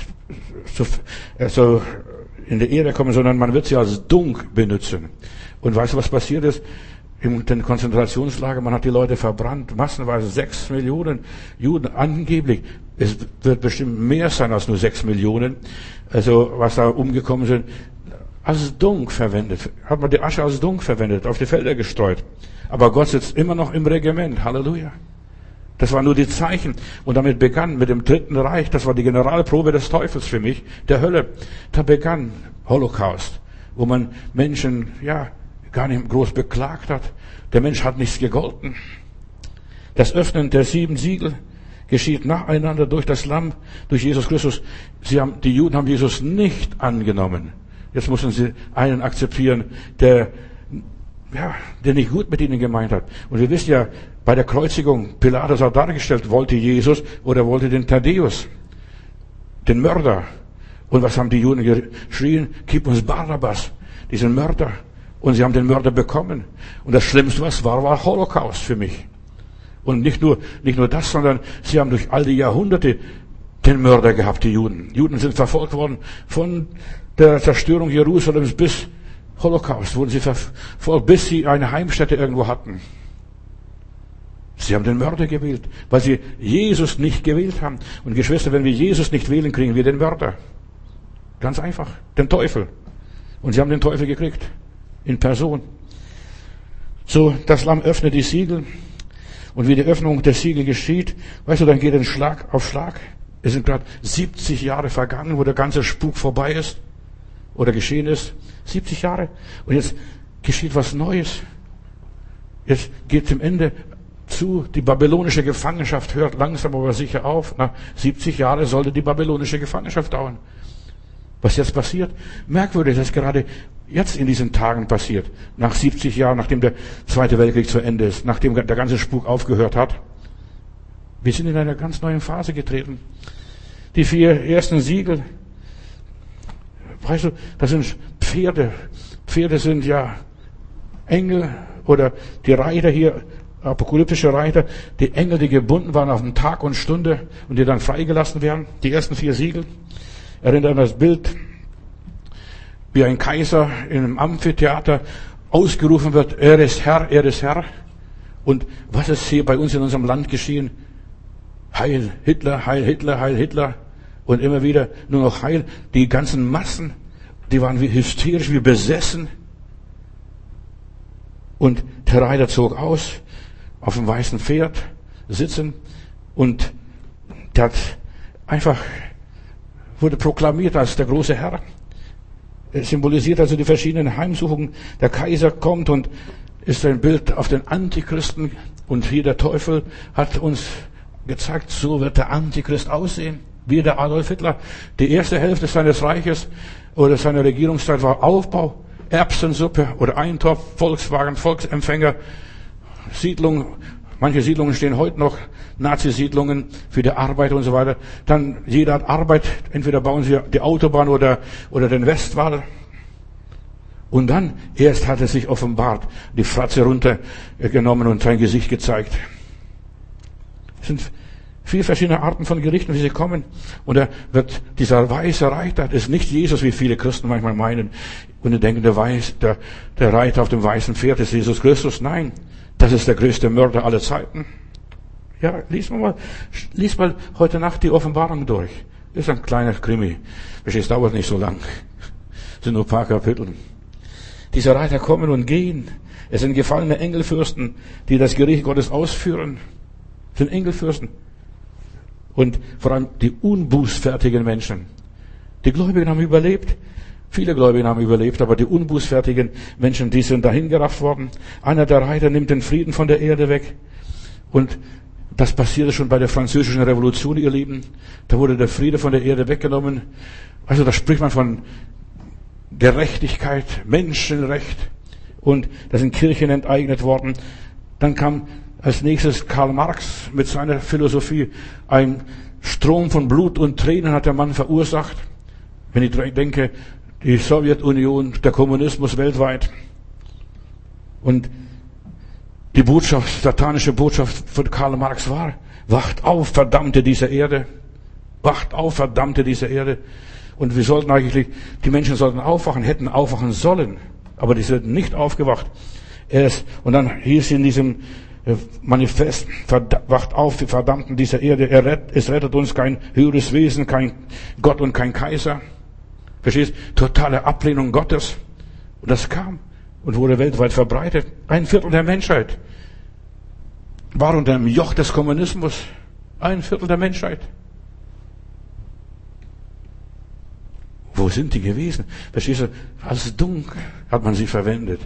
so in die Ehre kommen, sondern man wird sie als Dunk benutzen. Und weißt du, was passiert ist? In den Konzentrationslagern, man hat die Leute verbrannt, massenweise 6 Millionen Juden, angeblich. Es wird bestimmt mehr sein als nur 6 Millionen, also was da umgekommen sind, als Dunk verwendet. Hat man die Asche als Dunk verwendet, auf die Felder gestreut. Aber Gott sitzt immer noch im Regiment, Halleluja. Das waren nur die Zeichen. Und damit begann mit dem Dritten Reich, das war die Generalprobe des Teufels für mich, der Hölle. Da begann Holocaust, wo man Menschen, gar nicht groß beklagt hat. Der Mensch hat nichts gegolten. Das Öffnen der 7 Siegel geschieht nacheinander durch das Lamm, durch Jesus Christus. Die Juden haben Jesus nicht angenommen. Jetzt müssen sie einen akzeptieren, der nicht gut mit ihnen gemeint hat. Und wir wissen ja, bei der Kreuzigung, Pilatus hat dargestellt, wollte Jesus oder wollte den Thaddäus, den Mörder. Und was haben die Juden geschrien? Gib uns Barabbas, diesen Mörder. Und sie haben den Mörder bekommen. Und das Schlimmste, was war Holocaust für mich. Und nicht nur das, sondern sie haben durch all die Jahrhunderte den Mörder gehabt, die Juden. Juden sind verfolgt worden von der Zerstörung Jerusalems bis Holocaust. Wurden sie verfolgt, bis sie eine Heimstätte irgendwo hatten. Sie haben den Mörder gewählt, weil sie Jesus nicht gewählt haben. Und Geschwister, wenn wir Jesus nicht wählen, kriegen wir den Mörder. Ganz einfach. Den Teufel. Und sie haben den Teufel gekriegt. In Person. So, das Lamm öffnet die Siegel. Und wie die Öffnung der Siegel geschieht, weißt du, dann geht es Schlag auf Schlag. Es sind gerade 70 Jahre vergangen, wo der ganze Spuk vorbei ist. Oder geschehen ist. 70 Jahre. Und jetzt geschieht was Neues. Jetzt geht zum Ende zu. Die babylonische Gefangenschaft hört langsam aber sicher auf. Nach 70 Jahren sollte die babylonische Gefangenschaft dauern. Was jetzt passiert? Merkwürdig, dass gerade jetzt in diesen Tagen passiert. Nach 70 Jahren, nachdem der Zweite Weltkrieg zu Ende ist, nachdem der ganze Spuk aufgehört hat. Wir sind in einer ganz neuen Phase getreten. Die 4 ersten Siegel, weißt du, das sind Pferde. Pferde sind ja Engel oder die Reiter hier, apokalyptische Reiter, die Engel, die gebunden waren auf den Tag und Stunde und die dann freigelassen werden. Die ersten 4 Siegel erinnert an das Bild, wie ein Kaiser in einem Amphitheater ausgerufen wird, er ist Herr, er ist Herr. Und was ist hier bei uns in unserem Land geschehen? Heil Hitler, Heil Hitler, Heil Hitler. Und immer wieder nur noch Heil. Die ganzen Massen, die waren wie hysterisch, wie besessen. Und der Reiter zog aus, auf dem weißen Pferd sitzen. Und der hat einfach, wurde proklamiert als der große Herr. Symbolisiert also die verschiedenen Heimsuchungen. Der Kaiser kommt und ist ein Bild auf den Antichristen. Und hier der Teufel hat uns gezeigt, so wird der Antichrist aussehen. Wie der Adolf Hitler. Die erste Hälfte seines Reiches oder seiner Regierungszeit war Aufbau, Erbsensuppe oder Eintopf, Volkswagen, Volksempfänger, Siedlungen. Manche Siedlungen stehen heute noch, Nazi-Siedlungen für die Arbeit und so weiter. Dann jeder hat Arbeit, entweder bauen sie die Autobahn oder den Westwall. Und dann erst hat er sich offenbart, die Fratze runtergenommen und sein Gesicht gezeigt. Es sind Viele verschiedene Arten von Gerichten, wie sie kommen. Und da wird dieser weiße Reiter, das ist nicht Jesus, wie viele Christen manchmal meinen. Und die denken, der Reiter auf dem weißen Pferd ist Jesus Christus. Nein, das ist der größte Mörder aller Zeiten. Ja, lies mal heute Nacht die Offenbarung durch. Ist ein kleiner Krimi. Es dauert nicht so lang. Es sind nur ein paar Kapitel. Diese Reiter kommen und gehen. Es sind gefallene Engelfürsten, die das Gericht Gottes ausführen. Es sind Engelfürsten. Und vor allem die unbußfertigen Menschen. Die Gläubigen haben überlebt. Viele Gläubigen haben überlebt, aber die unbußfertigen Menschen, die sind dahingerafft worden. Einer der Reiter nimmt den Frieden von der Erde weg. Und das passierte schon bei der Französischen Revolution, ihr Lieben. Da wurde der Friede von der Erde weggenommen. Also da spricht man von Gerechtigkeit, Menschenrecht. Und da sind Kirchen enteignet worden. Dann kam als nächstes Karl Marx mit seiner Philosophie. Ein Strom von Blut und Tränen hat der Mann verursacht. Wenn ich denke, die Sowjetunion, der Kommunismus weltweit. Und die satanische Botschaft von Karl Marx war, wacht auf, verdammte diese Erde. Wacht auf, verdammte diese Erde. Und wir sollten eigentlich, die Menschen sollten aufwachen, hätten aufwachen sollen. Aber die sind nicht aufgewacht. Und dann hieß in diesem Manifest, wacht auf, die Verdammten dieser Erde. Es rettet uns kein höheres Wesen, kein Gott und kein Kaiser. Verstehst? Totale Ablehnung Gottes. Und das kam und wurde weltweit verbreitet. 1/4 der Menschheit war unter dem Joch des Kommunismus. 1/4 der Menschheit. Wo sind die gewesen? Verstehst du? Als Dunkel hat man sie verwendet.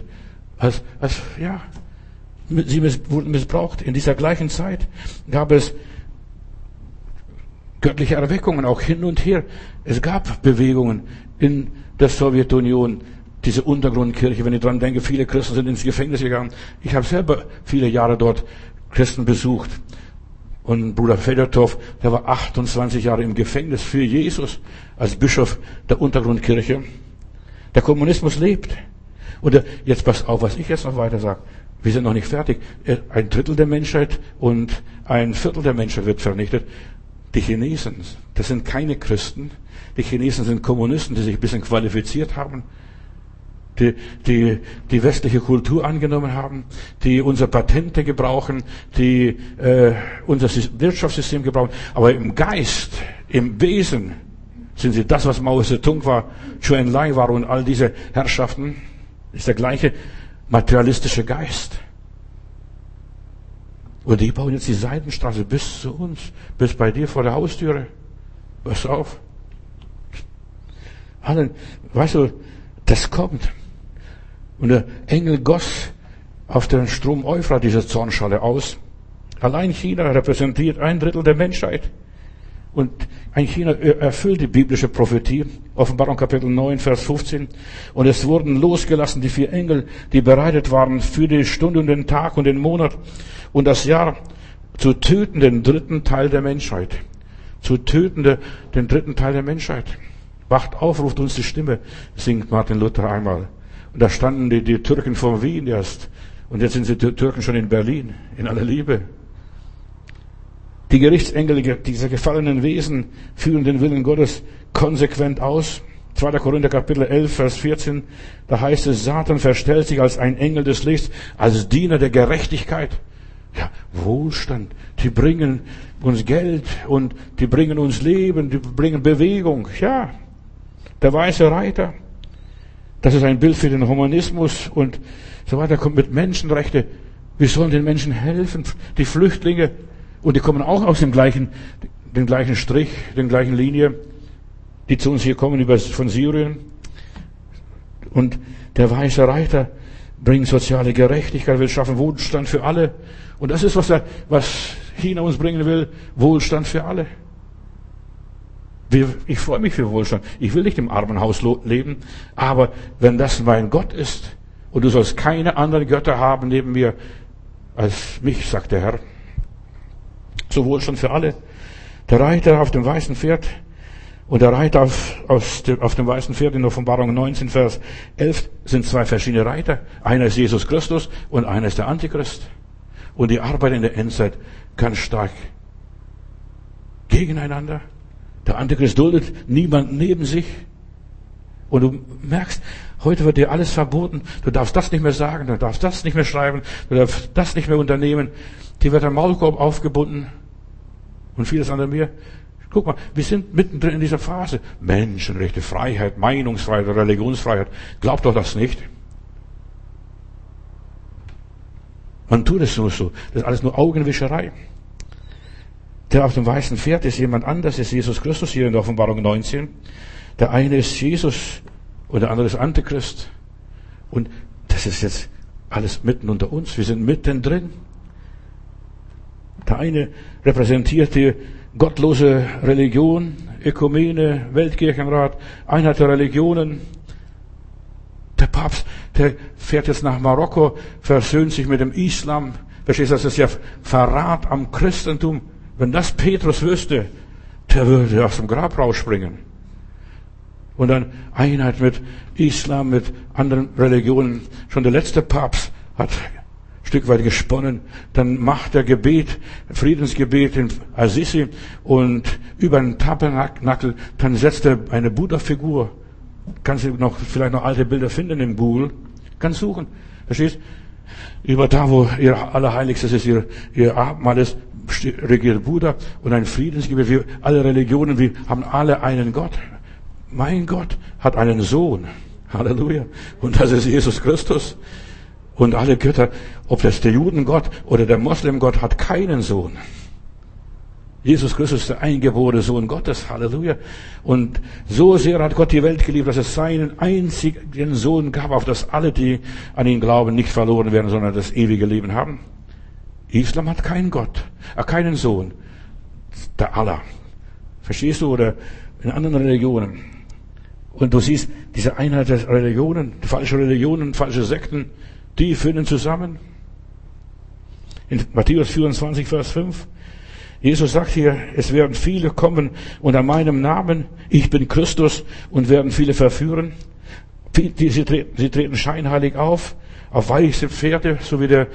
Sie wurden missbraucht. In dieser gleichen Zeit gab es göttliche Erweckungen, auch hin und her. Es gab Bewegungen in der Sowjetunion, diese Untergrundkirche. Wenn ich dran denke, viele Christen sind ins Gefängnis gegangen. Ich habe selber viele Jahre dort Christen besucht. Und Bruder Fedortov, der war 28 Jahre im Gefängnis für Jesus als Bischof der Untergrundkirche. Der Kommunismus lebt. Und jetzt pass auf, was ich jetzt noch weiter sage. Wir sind noch nicht fertig. 1/3 der Menschheit und 1/4 der Menschheit wird vernichtet. Die Chinesen, das sind keine Christen. Die Chinesen sind Kommunisten, die sich ein bisschen qualifiziert haben. Die westliche Kultur angenommen haben, die unsere Patente gebrauchen, die unser Wirtschaftssystem gebrauchen. Aber im Geist, im Wesen sind sie das, was Mao Zedong war, Zhou Enlai war und all diese Herrschaften, ist der gleiche materialistische Geist. Und die bauen jetzt die Seidenstraße bis zu uns, bis bei dir vor der Haustüre. Pass auf. Weißt du, das kommt. Und der Engel goss auf den Strom Euphrat diese Zornschale aus. Allein China repräsentiert 1/3 der Menschheit. Und ein China erfüllt die biblische Prophetie. Offenbarung Kapitel 9, Vers 15. Und es wurden losgelassen die 4 Engel, die bereitet waren für die Stunde und den Tag und den Monat und das Jahr, zu töten den 3. Teil der Menschheit. Zu töten den 3. Teil der Menschheit. Wacht auf, ruft uns die Stimme, singt Martin Luther einmal. Und da standen die Türken vor Wien erst. Und jetzt sind die Türken schon in Berlin, in aller Liebe. Die Gerichtsengel dieser gefallenen Wesen führen den Willen Gottes konsequent aus. 2. Korinther Kapitel 11, Vers 14, da heißt es, Satan verstellt sich als ein Engel des Lichts, als Diener der Gerechtigkeit. Ja, Wohlstand. Die bringen uns Geld und die bringen uns Leben, die bringen Bewegung. Ja, der weiße Reiter. Das ist ein Bild für den Humanismus und so weiter. Kommt mit Menschenrechte. Wir sollen den Menschen helfen. Die Flüchtlinge. Und die kommen auch aus den gleichen Strich, den gleichen Linie, die zu uns hier kommen von Syrien. Und der weiße Reiter bringt soziale Gerechtigkeit, will schaffen Wohlstand für alle. Und das ist, was China uns bringen will, Wohlstand für alle. Ich freue mich für Wohlstand. Ich will nicht im Armenhaus leben, aber wenn das mein Gott ist und du sollst keine anderen Götter haben neben mir als mich, sagt der Herr, so Wohlstand für alle. Der Reiter auf dem weißen Pferd und der Reiter auf dem weißen Pferd in Offenbarung 19, Vers 11 sind 2 verschiedene Reiter. Einer ist Jesus Christus und einer ist der Antichrist. Und die Arbeit in der Endzeit ganz stark gegeneinander. Der Antichrist duldet niemanden neben sich. Und du merkst, heute wird dir alles verboten. Du darfst das nicht mehr sagen, du darfst das nicht mehr schreiben, du darfst das nicht mehr unternehmen. Dir wird der Maulkorb aufgebunden und vieles andere mehr. Guck mal, wir sind mittendrin in dieser Phase. Menschenrechte, Freiheit, Meinungsfreiheit, Religionsfreiheit. Glaub doch das nicht. Man tut es nur so. Das ist alles nur Augenwischerei. Der auf dem weißen Pferd ist jemand anders, ist Jesus Christus hier in der Offenbarung 19. Der eine ist Jesus und der andere ist Antichrist. Und das ist jetzt alles mitten unter uns. Wir sind mittendrin. Der eine repräsentiert die gottlose Religion, Ökumene, Weltkirchenrat, Einheit der Religionen. Der Papst, der fährt jetzt nach Marokko, versöhnt sich mit dem Islam. Verstehst du, das ist ja Verrat am Christentum. Wenn das Petrus wüsste, der würde aus dem Grab rausspringen. Und dann Einheit mit Islam, mit anderen Religionen. Schon der letzte Papst hat ein Stück weit gesponnen. Dann macht er Gebet, Friedensgebet in Assisi und über den Tabernakel, dann setzt er eine Buddha-Figur. Kannst du vielleicht noch alte Bilder finden im Google. Kannst suchen. Verstehst? Über da, wo ihr Allerheiligstes ist, ihr Abendmahl ist, regiert Buddha und ein Friedensgebet. Wir, alle Religionen, wir haben alle einen Gott. Mein Gott hat einen Sohn. Halleluja. Und das ist Jesus Christus. Und alle Götter, ob das der Judengott oder der Moslemgott, hat keinen Sohn. Jesus Christus ist der eingeborene Sohn Gottes. Halleluja. Und so sehr hat Gott die Welt geliebt, dass es seinen einzigen Sohn gab, auf das alle, die an ihn glauben, nicht verloren werden, sondern das ewige Leben haben. Islam hat keinen Gott, keinen Sohn. Der Allah. Verstehst du? Oder in anderen Religionen. Und du siehst, diese Einheit der Religionen, falsche Religionen, falsche Sekten, die finden zusammen. In Matthäus 24, Vers 5. Jesus sagt hier, es werden viele kommen unter meinem Namen, ich bin Christus, und werden viele verführen. Sie treten scheinheilig auf weiche Pferde, so wie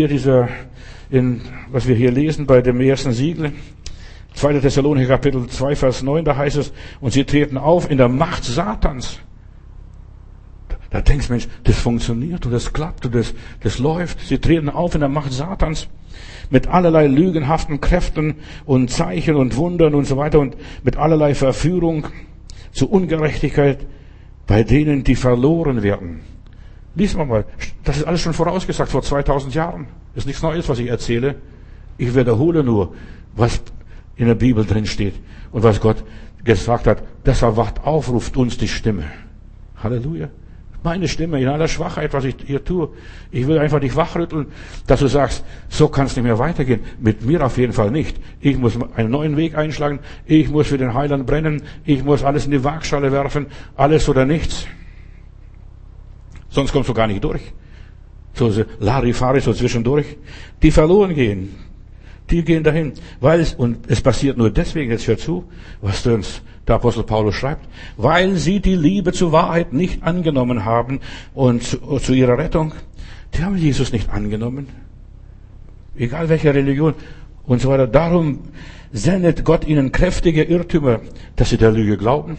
was wir hier lesen bei dem ersten Siegel. 2. Thessalonicher Kapitel 2, Vers 9, da heißt es, und sie treten auf in der Macht Satans. Da denkst du, Mensch, das funktioniert und das klappt und das läuft. Sie treten auf in der Macht Satans mit allerlei lügenhaften Kräften und Zeichen und Wundern und so weiter und mit allerlei Verführung zu Ungerechtigkeit bei denen, die verloren werden. Lies mal, das ist alles schon vorausgesagt vor 2000 Jahren. Das ist nichts Neues, was ich erzähle. Ich wiederhole nur, was in der Bibel drin steht und was Gott gesagt hat. Deshalb wacht auf, ruft uns die Stimme. Halleluja. Meine Stimme in aller Schwachheit, was ich hier tue. Ich will einfach dich wachrütteln, dass du sagst, so kann es nicht mehr weitergehen. Mit mir auf jeden Fall nicht. Ich muss einen neuen Weg einschlagen. Ich muss für den Heiland brennen. Ich muss alles in die Waagschale werfen. Alles oder nichts. Sonst kommst du gar nicht durch. So Larifari, so zwischendurch. Die verloren gehen. Die gehen dahin. Und es passiert nur deswegen, jetzt hör zu, was uns der Apostel Paulus schreibt, weil sie die Liebe zur Wahrheit nicht angenommen haben und zu ihrer Rettung. Die haben Jesus nicht angenommen. Egal welche Religion und so weiter. Darum sendet Gott ihnen kräftige Irrtümer, dass sie der Lüge glauben.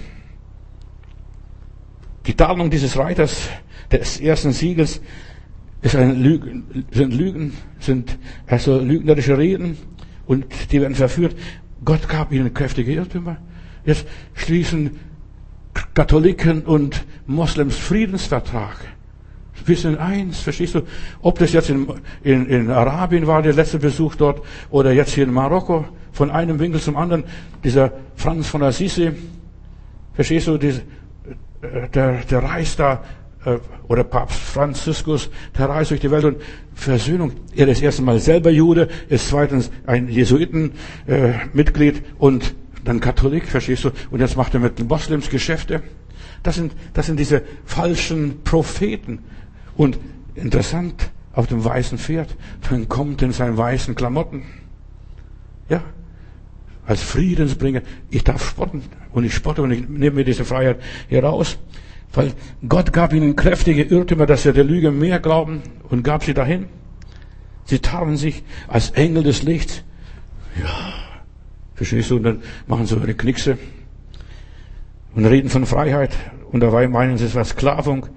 Die Tarnung dieses Reiters des ersten Siegels ist sind lügnerische Reden und die werden verführt. Gott gab ihnen kräftige Irrtümer. Jetzt schließen Katholiken und Moslems Friedensvertrag. Wir sind eins, verstehst du? Ob das jetzt in Arabien war, der letzte Besuch dort, oder jetzt hier in Marokko, von einem Winkel zum anderen, dieser Franz von Assisi, verstehst du, der reist da, oder Papst Franziskus, der reist durch die Welt und Versöhnung. Er ist erst einmal selber Jude, ist zweitens ein Jesuitenmitglied und dann Katholik, verstehst du? Und jetzt macht er mit den Moslems Geschäfte. Das sind diese falschen Propheten. Und interessant, auf dem weißen Pferd, dann kommt in seinen weißen Klamotten. Ja, als Friedensbringer. Ich darf spotten und ich spotte und ich nehme mir diese Freiheit heraus. Weil Gott gab ihnen kräftige Irrtümer, dass sie der Lüge mehr glauben und gab sie dahin. Sie tarnen sich als Engel des Lichts. Ja, Verstehst du? Und dann machen sie ihre Knickse und reden von Freiheit. Und dabei meinen sie, es war Sklavung.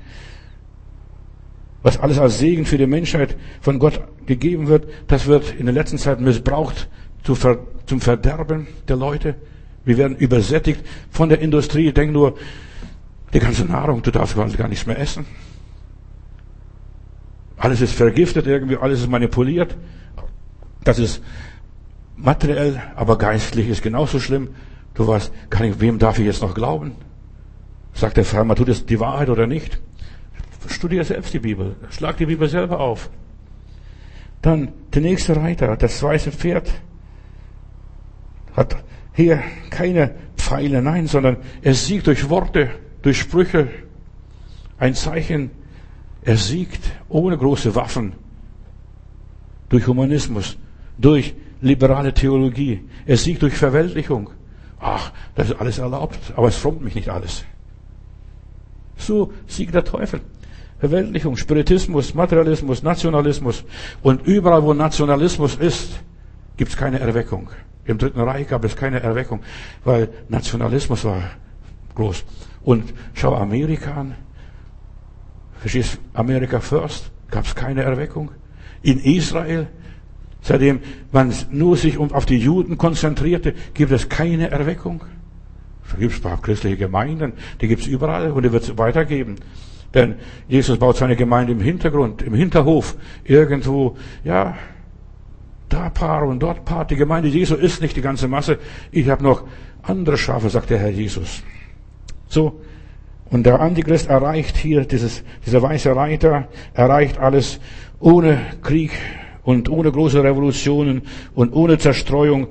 Was alles als Segen für die Menschheit von Gott gegeben wird, das wird in der letzten Zeit missbraucht zum Verderben der Leute. Wir werden übersättigt von der Industrie. Denk nur, die ganze Nahrung, du darfst gar nichts mehr essen. Alles ist vergiftet irgendwie, alles ist manipuliert. Das ist materiell, aber geistlich ist genauso schlimm. Du weißt gar nicht, wem darf ich jetzt noch glauben? Sagt der Pfarrer, tut es die Wahrheit oder nicht? Studier selbst die Bibel. Schlag die Bibel selber auf. Dann der nächste Reiter, das weiße Pferd, hat hier keine Pfeile, nein, sondern er siegt durch Worte, durch Sprüche. Ein Zeichen, er siegt ohne große Waffen. Durch Humanismus, durch liberale Theologie. Er siegt durch Verweltlichung. Ach, das ist alles erlaubt, aber es frommt mich nicht alles. So siegt der Teufel. Verweltlichung, Spiritismus, Materialismus, Nationalismus. Und überall, wo Nationalismus ist, gibt es keine Erweckung. Im Dritten Reich gab es keine Erweckung, weil Nationalismus war groß. Und schau Amerika an. Verstehst, America first, gab es keine Erweckung. In Israel, seitdem man nur sich auf die Juden konzentrierte, gibt es keine Erweckung. Da gibt es ein paar christliche Gemeinden, die gibt es überall und die wird es weitergeben. Denn Jesus baut seine Gemeinde im Hintergrund, im Hinterhof, irgendwo, ja, da Paar und dort Paar. Die Gemeinde Jesu ist nicht die ganze Masse. Ich habe noch andere Schafe, sagt der Herr Jesus. So, und der Antichrist erreicht hier, dieser weiße Reiter, erreicht alles ohne Krieg und ohne große Revolutionen und ohne Zerstörung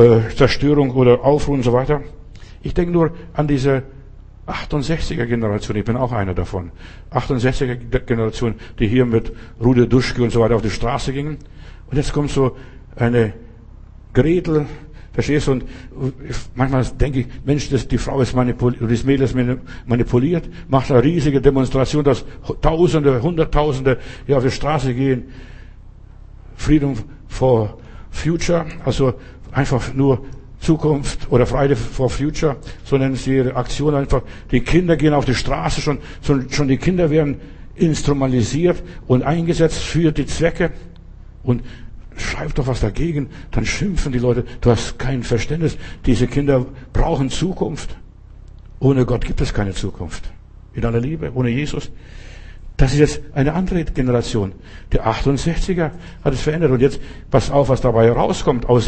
oder Aufruhr und so weiter. Ich denke nur an diese 68er Generation, ich bin auch einer davon. 68er Generation, die hier mit Rude Duschke und so weiter auf die Straße gingen. Und jetzt kommt so eine Gretel, verstehst du? Und manchmal denke ich, Mensch, die Frau ist manipuliert, das Mädel ist manipuliert, macht eine riesige Demonstration, dass Tausende, Hunderttausende hier auf die Straße gehen. Freedom for Future, also einfach nur Zukunft oder Friday for Future, so nennen sie ihre Aktion einfach. Die Kinder gehen auf die Straße, schon die Kinder werden instrumentalisiert und eingesetzt für die Zwecke. Und schreib doch was dagegen, dann schimpfen die Leute, du hast kein Verständnis. Diese Kinder brauchen Zukunft. Ohne Gott gibt es keine Zukunft. In aller Liebe, ohne Jesus. Das ist jetzt eine andere Generation. Die 68er hat es verändert. Und jetzt, pass auf, was dabei rauskommt aus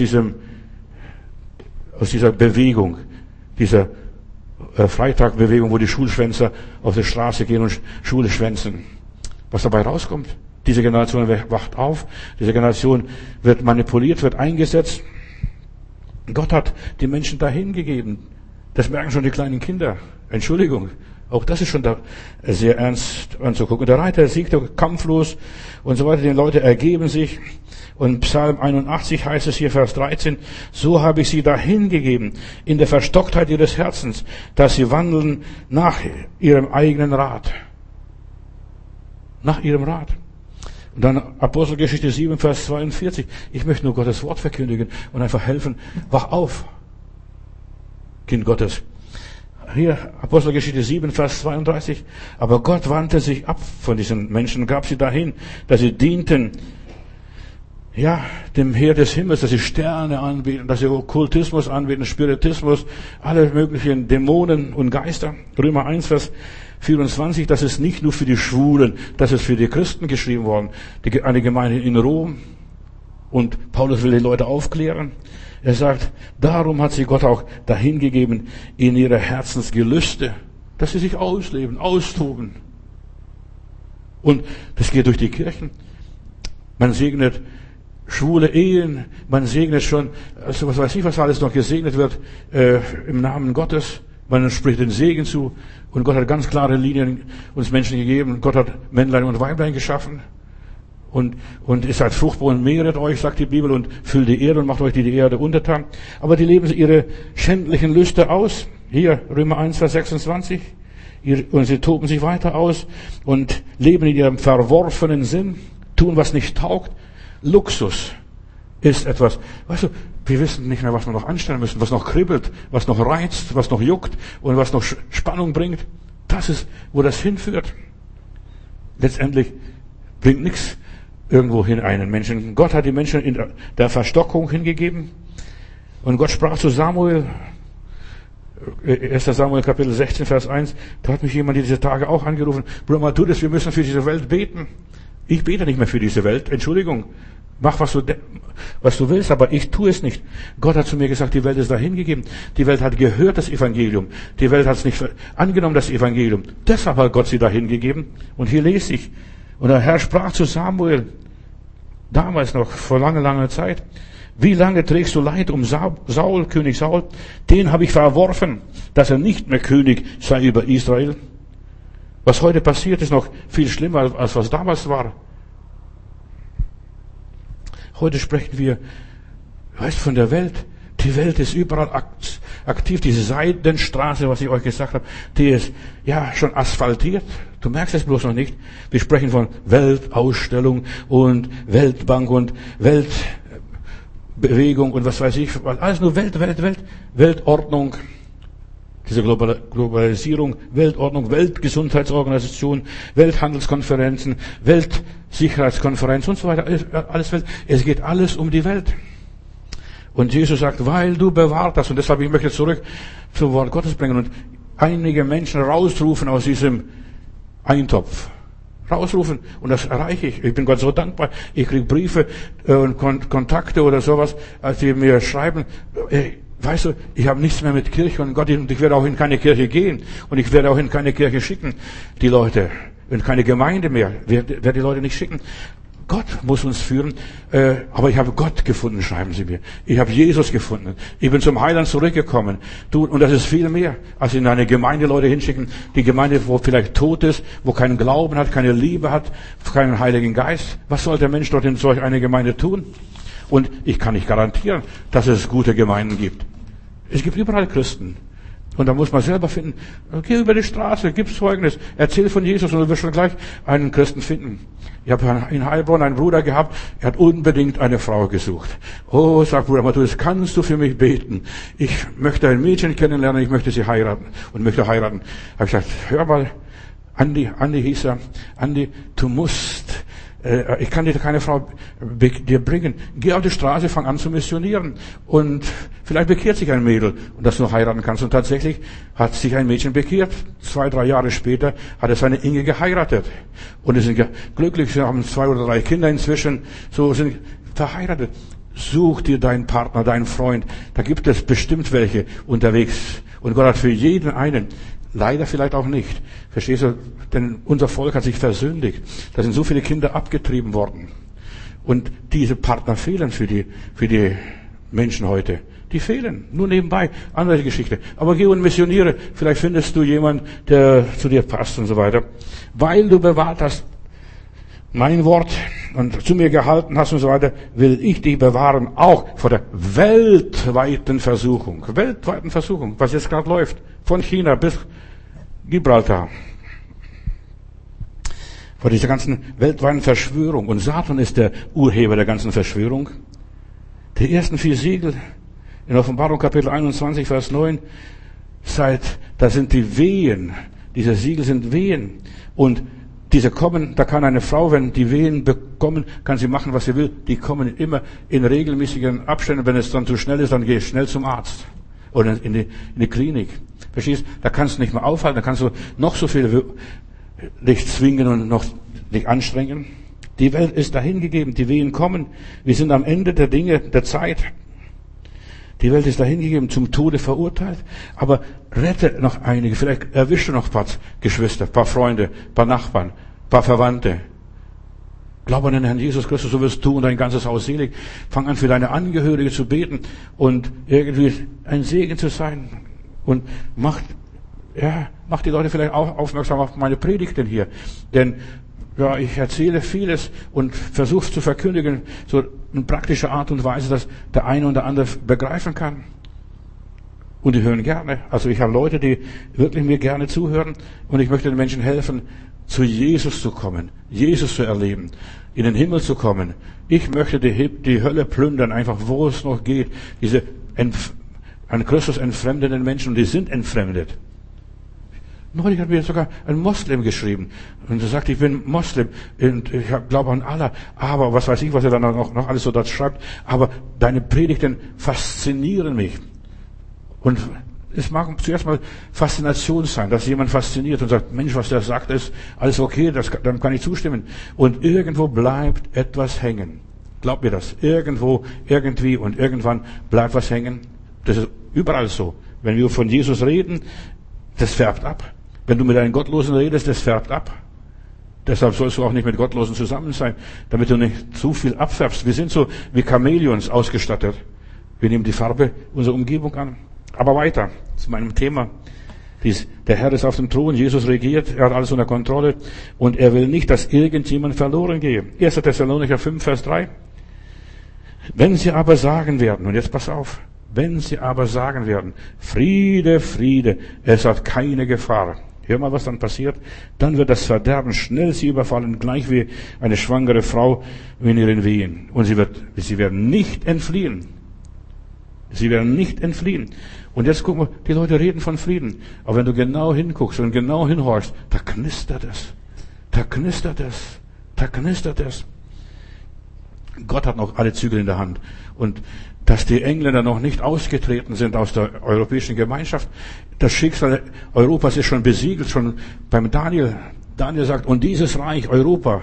dieser Bewegung, dieser Freitagbewegung, wo die Schulschwänzer auf die Straße gehen und Schule schwänzen. Was dabei rauskommt? Diese Generation wacht auf, diese Generation wird manipuliert, wird eingesetzt. Gott hat die Menschen dahin gegeben. Das merken schon die kleinen Kinder. Entschuldigung, auch das ist schon da sehr ernst anzugucken. Der Reiter siegte kampflos und so weiter, die Leute ergeben sich. Und Psalm 81 heißt es hier, Vers 13, so habe ich sie dahingegeben in der Verstocktheit ihres Herzens, dass sie wandeln nach ihrem eigenen Rat. Nach ihrem Rat. Und dann Apostelgeschichte 7, Vers 42. Ich möchte nur Gottes Wort verkündigen und einfach helfen. Wach auf, Kind Gottes. Hier, Apostelgeschichte 7, Vers 32. Aber Gott wandte sich ab von diesen Menschen und gab sie dahin, dass sie dienten, ja, dem Heer des Himmels, dass sie Sterne anbeten, dass sie Okkultismus anbeten, Spiritismus, alle möglichen Dämonen und Geister. Römer 1, Vers 24, das ist nicht nur für die Schwulen, das ist für die Christen geschrieben worden. Eine Gemeinde in Rom. Und Paulus will die Leute aufklären. Er sagt, darum hat sie Gott auch dahingegeben in ihre Herzensgelüste, dass sie sich ausleben, austoben. Und das geht durch die Kirchen. Man segnet schwule Ehen, man segnet schon, also was weiß ich, was alles noch gesegnet wird, im Namen Gottes. Man spricht den Segen zu. Und Gott hat ganz klare Linien uns Menschen gegeben. Gott hat Männlein und Weiblein geschaffen. Und ihr seid fruchtbar und mehret euch, sagt die Bibel, und füllt die Erde und macht euch die Erde untertan. Aber die leben ihre schändlichen Lüste aus. Hier, Römer 1, Vers 26. Und sie toben sich weiter aus und leben in ihrem verworfenen Sinn, tun, was nicht taugt. Luxus ist etwas. Weißt du, wir wissen nicht mehr, was wir noch anstellen müssen, was noch kribbelt, was noch reizt, was noch juckt und was noch Spannung bringt. Das ist, wo das hinführt. Letztendlich bringt nichts irgendwo hin einen Menschen. Gott hat die Menschen in der Verstockung hingegeben. Und Gott sprach zu Samuel, 1. Samuel Kapitel 16, Vers 1, da hat mich jemand diese Tage auch angerufen, Bruder Matthäus, wir müssen für diese Welt beten. Ich bete nicht mehr für diese Welt, Entschuldigung. Mach, was du willst, aber ich tue es nicht. Gott hat zu mir gesagt, die Welt ist dahingegeben. Die Welt hat gehört, das Evangelium. Die Welt hat es nicht angenommen, das Evangelium. Deshalb hat Gott sie dahingegeben. Und hier lese ich. Und der Herr sprach zu Samuel, damals noch, vor langer Zeit, wie lange trägst du Leid um Saul, König Saul? Den habe ich verworfen, dass er nicht mehr König sei über Israel. Was heute passiert, ist noch viel schlimmer, als was damals war. Heute sprechen wir, von der Welt. Die Welt ist überall aktiv. Diese Seidenstraße, was ich euch gesagt habe, die ist ja schon asphaltiert. Du merkst es bloß noch nicht. Wir sprechen von Weltausstellung und Weltbank und Weltbewegung und was weiß ich. Alles nur Weltordnung. Diese Globalisierung, Weltordnung, Weltgesundheitsorganisation, Welthandelskonferenzen, Weltsicherheitskonferenz und so weiter, alles Welt. Es geht alles um die Welt. Und Jesus sagt, weil du bewahrt hast, und deshalb ich möchte zurück zum Wort Gottes bringen und einige Menschen rausrufen aus diesem Eintopf. Rausrufen. Und das erreiche ich. Ich bin Gott so dankbar. Ich kriege Briefe und Kontakte oder sowas, als die mir schreiben, weißt du, ich habe nichts mehr mit Kirche und Gott, und ich werde auch in keine Kirche gehen und ich werde auch in keine Kirche schicken, die Leute, in keine Gemeinde mehr, werde die Leute nicht schicken. Gott muss uns führen, aber ich habe Gott gefunden, schreiben sie mir. Ich habe Jesus gefunden. Ich bin zum Heiland zurückgekommen. Und das ist viel mehr, als in eine Gemeinde Leute hinschicken. Die Gemeinde, wo vielleicht tot ist, wo keinen Glauben hat, keine Liebe hat, keinen Heiligen Geist. Was soll der Mensch dort in solch eine Gemeinde tun? Und ich kann nicht garantieren, dass es gute Gemeinden gibt. Es gibt überall Christen. Und da muss man selber finden. Geh über die Straße, gib Zeugnis, erzähl von Jesus und du wirst schon gleich einen Christen finden. Ich habe in Heilbronn einen Bruder gehabt, er hat unbedingt eine Frau gesucht. Oh, sagt Bruder Matthäus, kannst du für mich beten? Ich möchte ein Mädchen kennenlernen, ich möchte sie heiraten und möchte heiraten. Habe ich gesagt, hör mal, Andi hieß er, Andi, du musst, ich kann dir keine Frau dir bringen. Geh auf die Straße, fang an zu missionieren. Und vielleicht bekehrt sich ein Mädel, und dass du noch heiraten kannst. Und tatsächlich hat sich ein Mädchen bekehrt. 2-3 Jahre später hat er seine Inge geheiratet. Und sie sind glücklich, sie haben 2 oder 3 Kinder inzwischen, so sind verheiratet. Such dir deinen Partner, deinen Freund. Da gibt es bestimmt welche unterwegs. Und Gott hat für jeden einen. Leider vielleicht auch nicht. Verstehst du? Denn unser Volk hat sich versündigt. Da sind so viele Kinder abgetrieben worden. Und diese Partner fehlen für die Menschen heute. Die fehlen. Nur nebenbei. Andere Geschichte. Aber geh und missioniere. Vielleicht findest du jemanden, der zu dir passt und so weiter. Weil du bewahrt hast mein Wort und zu mir gehalten hast und so weiter, will ich dich bewahren, auch vor der weltweiten Versuchung. Weltweiten Versuchung, was jetzt gerade läuft. Von China bis Gibraltar. Vor dieser ganzen weltweiten Verschwörung. Und Satan ist der Urheber der ganzen Verschwörung. Die ersten 4 Siegel in Offenbarung Kapitel 21, Vers 9, da sind die Wehen. Diese Siegel sind Wehen. Und diese kommen, da kann eine Frau, wenn die Wehen bekommen, kann sie machen, was sie will. Die kommen immer in regelmäßigen Abständen. Wenn es dann zu schnell ist, dann geh schnell zum Arzt. Oder in die Klinik. Verstehst? Da kannst du nicht mehr aufhalten. Da kannst du noch so viel dich zwingen und noch dich anstrengen. Die Welt ist dahingegeben. Die Wehen kommen. Wir sind am Ende der Dinge, der Zeit. Die Welt ist dahingegeben, zum Tode verurteilt. Aber rette noch einige. Vielleicht erwische noch ein paar Geschwister, ein paar Freunde, ein paar Nachbarn, ein paar Verwandte. Glaube an den Herrn Jesus Christus, so wirst du und dein ganzes Haus selig. Fang an, für deine Angehörige zu beten und irgendwie ein Segen zu sein. Und mach die Leute vielleicht auch aufmerksam auf meine Predigten hier. Denn ja, ich erzähle vieles und versuche zu verkündigen, so in praktischer Art und Weise, dass der eine und der andere begreifen kann. Und die hören gerne. Also ich habe Leute, die wirklich mir gerne zuhören und ich möchte den Menschen helfen, zu Jesus zu kommen, Jesus zu erleben, in den Himmel zu kommen. Ich möchte die Hölle plündern, einfach wo es noch geht. Diese an Christus entfremdeten Menschen, und die sind entfremdet. Neulich hat mir sogar ein Moslem geschrieben und er sagt, ich bin Moslem und ich glaube an Allah, aber was weiß ich, was er dann noch alles so dort schreibt, aber deine Predigten faszinieren mich. Und es mag zuerst mal Faszination sein, dass jemand fasziniert und sagt, Mensch, was der sagt, ist alles okay, dann kann ich zustimmen. Und irgendwo bleibt etwas hängen. Glaubt mir das. Irgendwo, irgendwie und irgendwann bleibt was hängen. Das ist überall so. Wenn wir von Jesus reden, das färbt ab. Wenn du mit einem Gottlosen redest, das färbt ab. Deshalb sollst du auch nicht mit Gottlosen zusammen sein, damit du nicht zu viel abfärbst. Wir sind so wie Chamäleons ausgestattet. Wir nehmen die Farbe unserer Umgebung an. Aber weiter zu meinem Thema. Der Herr ist auf dem Thron, Jesus regiert, er hat alles unter Kontrolle und er will nicht, dass irgendjemand verloren gehe. 1. Thessalonicher 5, Vers 3. Wenn sie aber sagen werden, und jetzt pass auf, wenn sie aber sagen werden, Friede, Friede, es hat keine Gefahr. Hör mal, was dann passiert. Dann wird das Verderben schnell sie überfallen, gleich wie eine schwangere Frau in ihren Wehen. Und sie werden nicht entfliehen. Sie werden nicht entfliehen. Und jetzt gucken wir, die Leute reden von Frieden. Aber wenn du genau hinguckst und genau hinhorchst, da knistert es. Da knistert es. Da knistert es. Gott hat noch alle Zügel in der Hand. Und dass die Engländer noch nicht ausgetreten sind aus der europäischen Gemeinschaft, das Schicksal Europas ist schon besiegelt, beim Daniel. Daniel sagt, und dieses Reich Europa,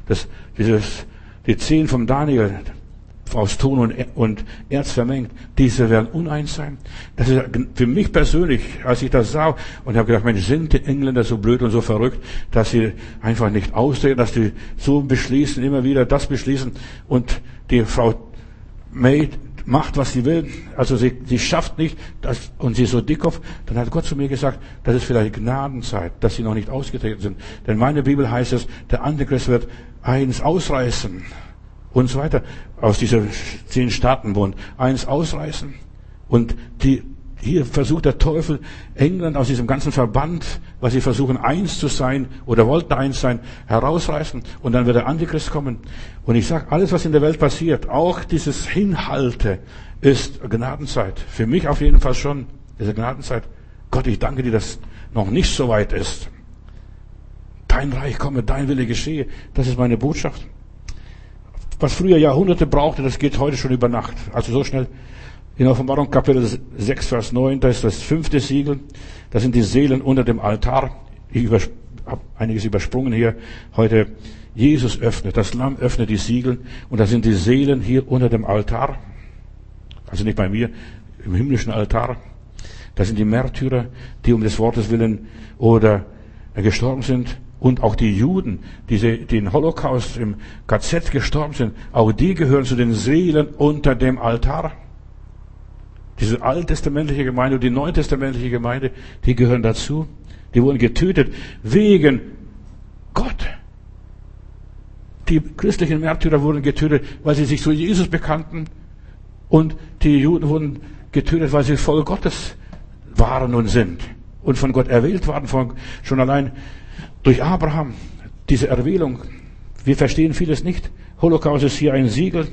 die 10 vom Daniel, aus Ton und Erz vermengt, diese werden uneins sein. Das ist für mich persönlich, als ich das sah und habe gedacht, Mensch, sind die Engländer so blöd und so verrückt, dass sie einfach nicht austreten, dass die so beschließen, immer wieder das beschließen und die Frau May macht, was sie will, also sie schafft nicht, und sie ist so Dickkopf, dann hat Gott zu mir gesagt, das ist vielleicht Gnadenzeit, dass sie noch nicht ausgetreten sind. Denn in meiner Bibel heißt es, der Antichrist wird eins ausreißen und so weiter, aus dieser 10-Staaten-Bund, eins ausreißen. Und hier versucht der Teufel, England aus diesem ganzen Verband, was sie versuchen, eins zu sein oder wollten eins sein, herausreißen. Und dann wird der Antichrist kommen. Und ich sage, alles, was in der Welt passiert, auch dieses Hinhalte, ist Gnadenzeit. Für mich auf jeden Fall schon, ist Gnadenzeit. Gott, ich danke dir, dass noch nicht so weit ist. Dein Reich komme, dein Wille geschehe. Das ist meine Botschaft. Was früher Jahrhunderte brauchte, das geht heute schon über Nacht. Also so schnell. In Offenbarung Kapitel 6, Vers 9, da ist das 5. Siegel. Das sind die Seelen unter dem Altar. Ich habe einiges übersprungen hier. Heute Jesus öffnet, das Lamm öffnet die Siegel. Und da sind die Seelen hier unter dem Altar. Also nicht bei mir, im himmlischen Altar. Das sind die Märtyrer, die um des Wortes willen oder gestorben sind. Und auch die Juden, die im Holocaust im KZ gestorben sind, auch die gehören zu den Seelen unter dem Altar. Diese alttestamentliche Gemeinde und die neutestamentliche Gemeinde, die gehören dazu. Die wurden getötet wegen Gott. Die christlichen Märtyrer wurden getötet, weil sie sich zu Jesus bekannten. Und die Juden wurden getötet, weil sie voll Gottes waren und sind. Und von Gott erwählt waren, schon allein durch Abraham, diese Erwählung. Wir verstehen vieles nicht. Holocaust ist hier ein Siegel,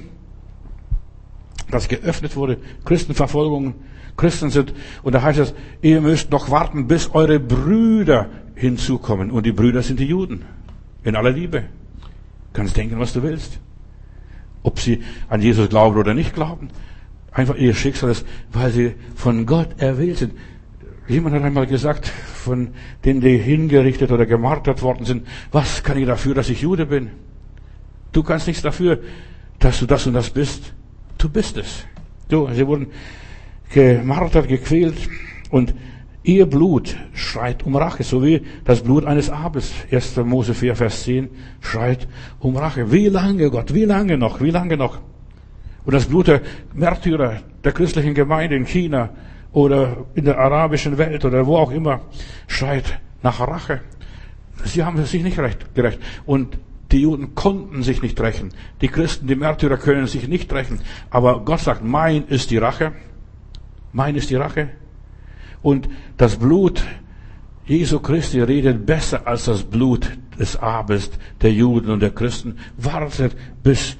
das geöffnet wurde. Christenverfolgung, Christen sind, und da heißt es, ihr müsst noch warten, bis eure Brüder hinzukommen. Und die Brüder sind die Juden. In aller Liebe. Kannst denken, was du willst. Ob sie an Jesus glauben oder nicht glauben. Einfach ihr Schicksal ist, weil sie von Gott erwählt sind. Jemand hat einmal gesagt, von denen, die hingerichtet oder gemartert worden sind, was kann ich dafür, dass ich Jude bin? Du kannst nichts dafür, dass du das und das bist. Du bist es. Sie wurden gemartert, gequält und ihr Blut schreit um Rache, so wie das Blut eines Abels. 1. Mose 4, Vers 10 schreit um Rache. Wie lange, Gott? Wie lange noch? Wie lange noch? Und das Blut der Märtyrer der christlichen Gemeinde in China oder in der arabischen Welt oder wo auch immer schreit nach Rache. Sie haben sich nicht gerecht. Und die Juden konnten sich nicht rächen. Die Christen, die Märtyrer können sich nicht rächen. Aber Gott sagt, mein ist die Rache. Mein ist die Rache. Und das Blut Jesu Christi redet besser als das Blut des Abels, der Juden und der Christen, wartet, bis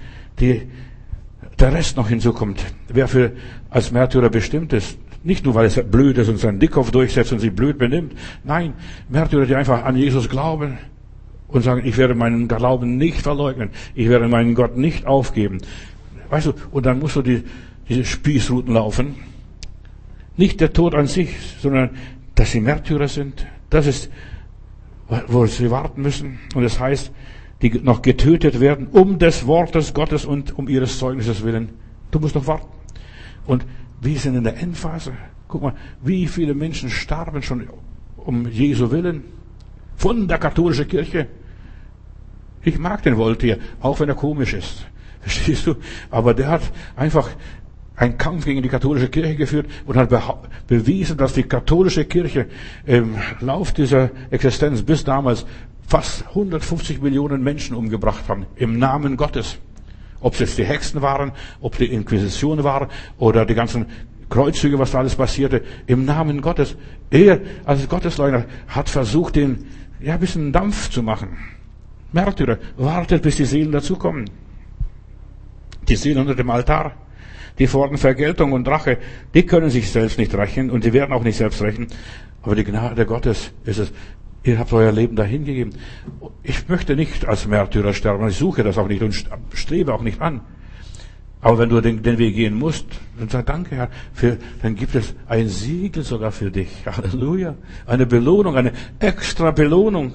der Rest noch hinzukommt. Wer als Märtyrer bestimmt ist. Nicht nur, weil es blöd ist und seinen Dickkopf durchsetzt und sich blöd benimmt. Nein, Märtyrer, die einfach an Jesus glauben und sagen, ich werde meinen Glauben nicht verleugnen. Ich werde meinen Gott nicht aufgeben. Weißt du, und dann musst du diese Spießruten laufen. Nicht der Tod an sich, sondern dass sie Märtyrer sind. Das ist, wo sie warten müssen. Und das heißt, die noch getötet werden, um des Wortes Gottes und um ihres Zeugnisses willen. Du musst noch warten. Und wir sind in der Endphase. Guck mal, wie viele Menschen starben schon um Jesu Willen. Von der katholischen Kirche. Ich mag den Voltaire, auch wenn er komisch ist. Verstehst du? Aber der hat einfach einen Kampf gegen die katholische Kirche geführt und hat bewiesen, dass die katholische Kirche im Lauf dieser Existenz bis damals fast 150 Millionen Menschen umgebracht haben. Im Namen Gottes. Ob es jetzt die Hexen waren, ob die Inquisition war oder die ganzen Kreuzzüge, was da alles passierte. Im Namen Gottes. Er als Gottesleugner hat versucht, den ein bisschen Dampf zu machen. Märtyrer, wartet, bis die Seelen dazukommen. Die Seelen unter dem Altar, die fordern Vergeltung und Rache. Die können sich selbst nicht rächen und die werden auch nicht selbst rächen. Aber die Gnade Gottes ist es. Ihr habt euer Leben dahingegeben. Ich möchte nicht als Märtyrer sterben. Ich suche das auch nicht und strebe auch nicht an. Aber wenn du den Weg gehen musst, dann sag danke, Herr, dann gibt es ein Siegel sogar für dich. Halleluja. Eine Belohnung, eine extra Belohnung.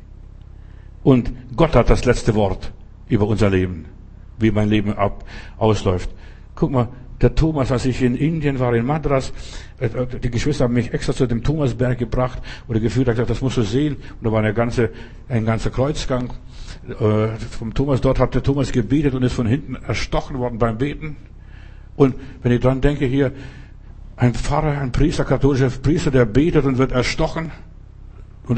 Und Gott hat das letzte Wort über unser Leben, wie mein Leben ausläuft. Guck mal, der Thomas, als ich in Indien war, in Madras, die Geschwister haben mich extra zu dem Thomasberg gebracht oder geführt, hat gesagt, das musst du sehen. Und da war ein ganzer Kreuzgang. Vom Thomas, dort hat der Thomas gebetet und ist von hinten erstochen worden beim Beten. Und wenn ich dran denke, hier, ein Pfarrer, ein Priester, katholischer Priester, der betet und wird erstochen. Und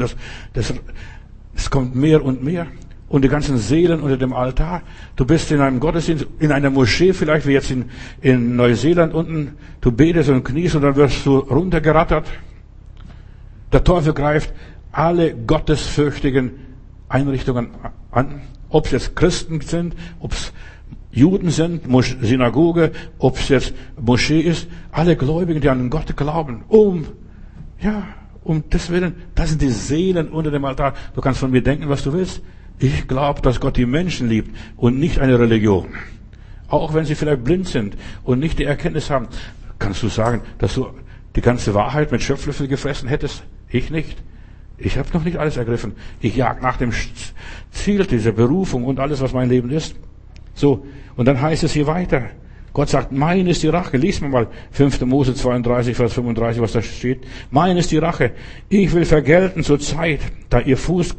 es kommt mehr und mehr. Und die ganzen Seelen unter dem Altar. Du bist in einem Gottesdienst, in einer Moschee vielleicht, wie jetzt in Neuseeland unten. Du betest und kniest und dann wirst du runtergerattert. Der Teufel greift alle gottesfürchtigen Einrichtungen an. Ob es jetzt Christen sind, ob es Juden sind, Synagoge, ob es jetzt Moschee ist. Alle Gläubigen, die an Gott glauben. Um des Willen, das sind die Seelen unter dem Altar. Du kannst von mir denken, was du willst. Ich glaube, dass Gott die Menschen liebt und nicht eine Religion. Auch wenn sie vielleicht blind sind und nicht die Erkenntnis haben, kannst du sagen, dass du die ganze Wahrheit mit Schöpflöffel gefressen hättest? Ich nicht. Ich habe noch nicht alles ergriffen. Ich jag nach dem Ziel dieser Berufung und alles, was mein Leben ist. So, und dann heißt es hier weiter. Gott sagt, mein ist die Rache. Lies mal 5. Mose 32, Vers 35, was da steht. Mein ist die Rache. Ich will vergelten zur Zeit, da ihr Fuß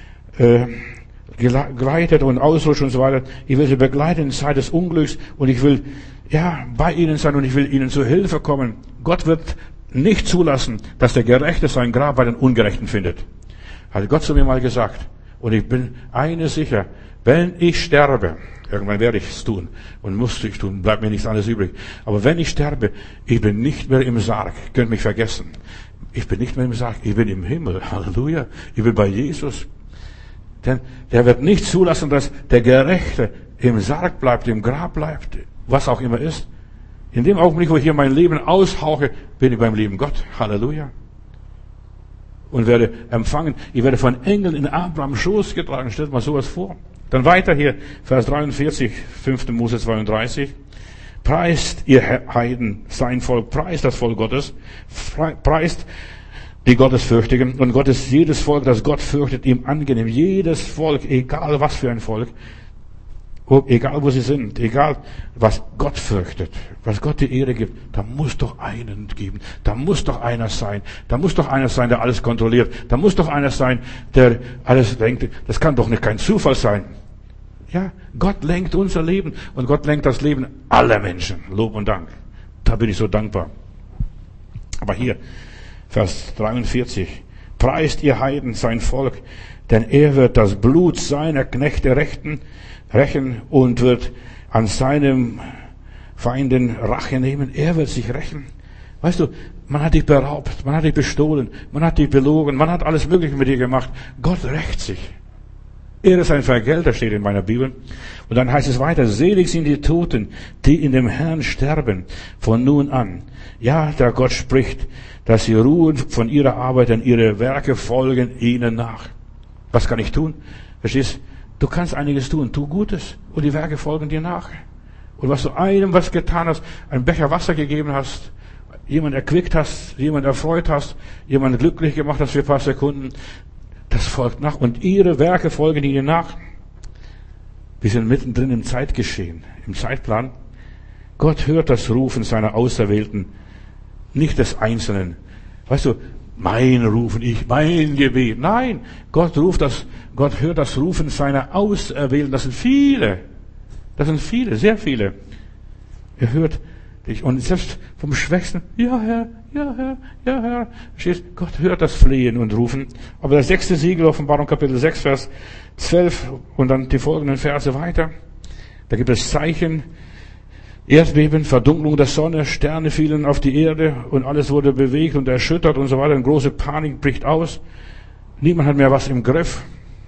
gleitet und ausrutscht und so weiter. Ich will sie begleiten in Zeit des Unglücks und ich will, bei ihnen sein und ich will ihnen zu Hilfe kommen. Gott wird nicht zulassen, dass der Gerechte sein Grab bei den Ungerechten findet. Hat Gott zu mir mal gesagt. Und ich bin eines sicher, wenn ich sterbe, irgendwann werde ich es tun und musste ich tun, bleibt mir nichts anderes übrig. Aber wenn ich sterbe, ich bin nicht mehr im Sarg. Ihr könnt mich vergessen. Ich bin nicht mehr im Sarg, ich bin im Himmel. Halleluja. Ich bin bei Jesus. Denn der wird nicht zulassen, dass der Gerechte im Sarg bleibt, im Grab bleibt, was auch immer ist. In dem Augenblick, wo ich hier mein Leben aushauche, bin ich beim lieben Gott. Halleluja. Und werde empfangen. Ich werde von Engeln in Abrahams Schoß getragen. Stellt mal sowas vor. Dann weiter hier, Vers 43, 5. Mose 32. Preist, ihr Heiden, sein Volk, preist das Volk Gottes, preist die Gottesfürchtigen. Und Gott ist jedes Volk, das Gott fürchtet, ihm angenehm. Jedes Volk, egal was für ein Volk, egal wo sie sind, egal was Gott fürchtet, was Gott die Ehre gibt, da muss doch einen geben. Da muss doch einer sein. Da muss doch einer sein, der alles kontrolliert. Da muss doch einer sein, der alles lenkt. Das kann doch nicht kein Zufall sein. Ja, Gott lenkt unser Leben und Gott lenkt das Leben aller Menschen. Lob und Dank. Da bin ich so dankbar. Aber hier, Vers 43. Preist ihr Heiden sein Volk, denn er wird das Blut seiner Knechte rächen und wird an seinem Feinden Rache nehmen. Er wird sich rächen. Weißt du, man hat dich beraubt, man hat dich bestohlen, man hat dich belogen, man hat alles Mögliche mit dir gemacht. Gott rächt sich. Er ist ein Vergelter, steht in meiner Bibel. Und dann heißt es weiter, selig sind die Toten, die in dem Herrn sterben, von nun an. Ja, der Gott spricht, dass sie ruhen von ihrer Arbeit, denn ihre Werke folgen ihnen nach. Was kann ich tun? Verstehst? Du kannst einiges tun. Tu Gutes und die Werke folgen dir nach. Und was du einem was getan hast, einen Becher Wasser gegeben hast, jemand erquickt hast, jemand erfreut hast, jemand glücklich gemacht hast für ein paar Sekunden, das folgt nach. Und ihre Werke folgen ihnen nach. Wir sind mittendrin im Zeitgeschehen, im Zeitplan. Gott hört das Rufen seiner Auserwählten, nicht des Einzelnen. Weißt du, mein Rufen, mein Gebet. Nein, Gott hört das Rufen seiner Auserwählten. Das sind viele, sehr viele. Er hört dich. Und selbst vom Schwächsten, ja Herr, ja Herr, ja Herr. Verstehst? Gott hört das Flehen und Rufen. Aber das 6. Siegel, Offenbarung Kapitel 6, Vers 12 und dann die folgenden Verse weiter. Da gibt es Zeichen, Erdbeben, Verdunklung der Sonne, Sterne fielen auf die Erde und alles wurde bewegt und erschüttert und so weiter. Eine große Panik bricht aus. Niemand hat mehr was im Griff.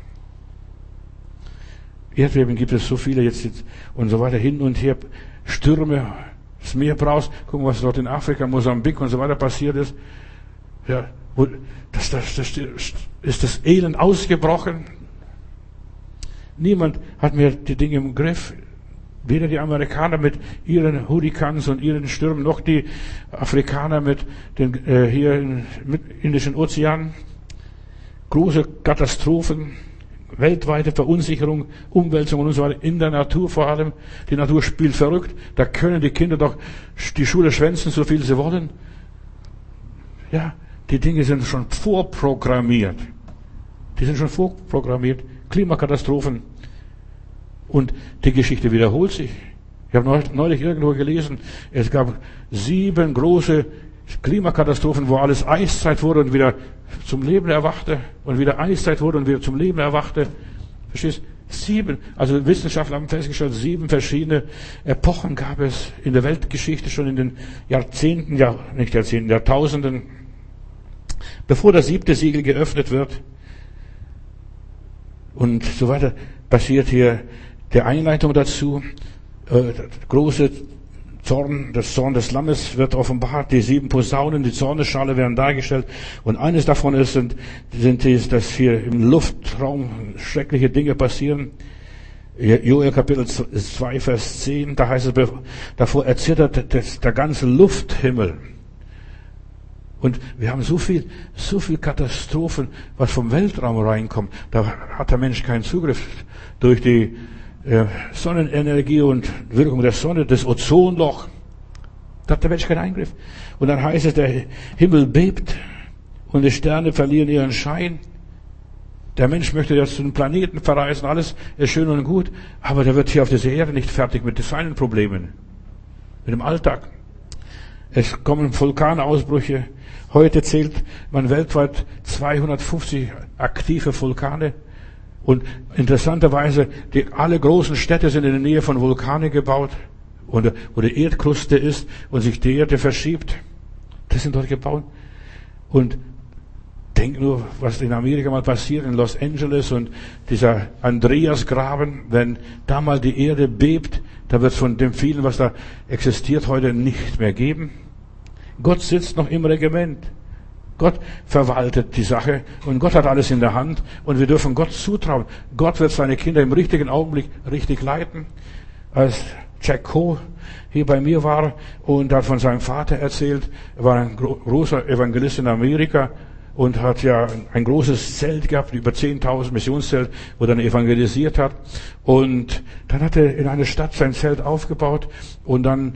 Erdbeben gibt es so viele jetzt und so weiter, hin und her, Stürme, das Meer braust. Gucken, was dort in Afrika, Mosambik und so weiter passiert ist. Ja, das ist das Elend ausgebrochen. Niemand hat mehr die Dinge im Griff. Weder die Amerikaner mit ihren Hurrikans und ihren Stürmen, noch die Afrikaner mit den hier im Indischen Ozean. Große Katastrophen, weltweite Verunsicherung, Umwälzungen und so weiter, in der Natur vor allem. Die Natur spielt verrückt. Da können die Kinder doch die Schule schwänzen, so viel sie wollen. Ja, die Dinge sind schon vorprogrammiert. Klimakatastrophen. Und die Geschichte wiederholt sich. Ich habe neulich irgendwo gelesen, es gab 7 große Klimakatastrophen, wo alles Eiszeit wurde und wieder zum Leben erwachte und wieder Eiszeit wurde und wieder zum Leben erwachte. Verstehst? 7. Also Wissenschaftler haben festgestellt, 7 verschiedene Epochen gab es in der Weltgeschichte schon in den Jahrtausenden, bevor das 7. Siegel geöffnet wird. Und so weiter passiert hier der Einleitung dazu. Große Zorn des Lammes wird offenbart, die 7 Posaunen, die Zornesschale werden dargestellt. Und eines davon ist, dass hier im Luftraum schreckliche Dinge passieren. Joel Kapitel 2, Vers 10, da heißt es, davor erzittert der ganze Lufthimmel. Und wir haben so viel Katastrophen, was vom Weltraum reinkommt. Da hat der Mensch keinen Zugriff durch die Sonnenenergie und Wirkung der Sonne, das Ozonloch. Da hat der Mensch keinen Eingriff. Und dann heißt es, der Himmel bebt und die Sterne verlieren ihren Schein. Der Mensch möchte jetzt zu den Planeten verreisen, alles ist schön und gut, aber der wird hier auf dieser Erde nicht fertig mit seinen Problemen, mit dem Alltag. Es kommen Vulkanausbrüche. Heute zählt man weltweit 250 aktive Vulkane. Und interessanterweise, alle großen Städte sind in der Nähe von Vulkanen gebaut, wo die Erdkruste ist und sich die Erde verschiebt. Das sind dort gebaut. Und denk nur, was in Amerika mal passiert, in Los Angeles und dieser Andreasgraben, wenn da mal die Erde bebt, da wird es von dem vielen, was da existiert, heute nicht mehr geben. Gott sitzt noch im Regiment. Gott verwaltet die Sache und Gott hat alles in der Hand und wir dürfen Gott zutrauen. Gott wird seine Kinder im richtigen Augenblick richtig leiten. Als Jack Coe hier bei mir war und hat von seinem Vater erzählt, er war ein großer Evangelist in Amerika und hat ja ein großes Zelt gehabt, über 10.000 Missionszelt, wo er dann evangelisiert hat. Und dann hat er in einer Stadt sein Zelt aufgebaut und dann,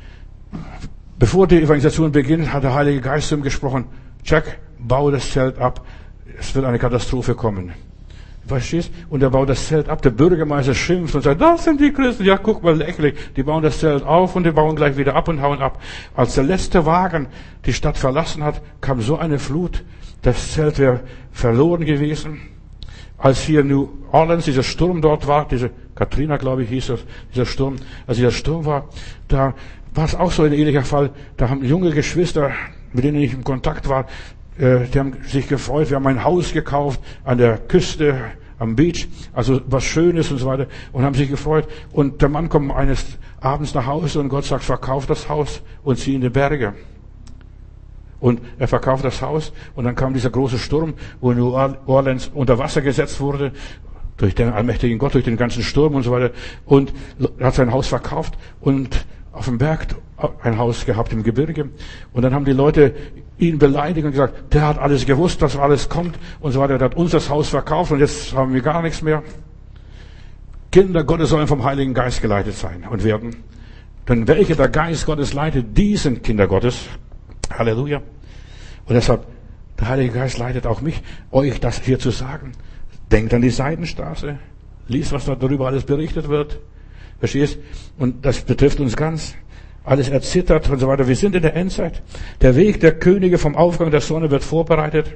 bevor die Evangelisation beginnt, hat der Heilige Geist zu ihm gesprochen, Jack, baue das Zelt ab, es wird eine Katastrophe kommen. Verstehst? Und er baut das Zelt ab, der Bürgermeister schimpft und sagt, das sind die Christen, ja guck mal lächerlich, die bauen das Zelt auf und die bauen gleich wieder ab und hauen ab. Als der letzte Wagen die Stadt verlassen hat, kam so eine Flut, das Zelt wäre verloren gewesen. Als hier in New Orleans dieser Sturm dort war, diese Katrina, glaube ich, hieß das, dieser Sturm, als dieser Sturm war, da war es auch so ein ähnlicher Fall, da haben junge Geschwister, mit denen ich in Kontakt war, die haben sich gefreut. Wir haben ein Haus gekauft an der Küste, am Beach, also was Schönes und so weiter, und haben sich gefreut. Und der Mann kommt eines Abends nach Hause und Gott sagt, verkauf das Haus und zieh in die Berge. Und er verkauft das Haus und dann kam dieser große Sturm, wo New Orleans unter Wasser gesetzt wurde, durch den allmächtigen Gott, durch den ganzen Sturm und so weiter. Und er hat sein Haus verkauft und auf dem Berg ein Haus gehabt im Gebirge. Und dann haben die Leute ihn beleidigt und gesagt, der hat alles gewusst, dass alles kommt und so weiter. Der hat uns das Haus verkauft und jetzt haben wir gar nichts mehr. Kinder Gottes sollen vom Heiligen Geist geleitet sein und werden. Denn welche der Geist Gottes leitet, die sind Kinder Gottes. Halleluja. Und deshalb, der Heilige Geist leitet auch mich, euch das hier zu sagen. Denkt an die Seidenstraße. Lies, was da darüber alles berichtet wird. Verstehst? Und das betrifft uns ganz. Alles erzittert und so weiter. Wir sind in der Endzeit. Der Weg der Könige vom Aufgang der Sonne wird vorbereitet.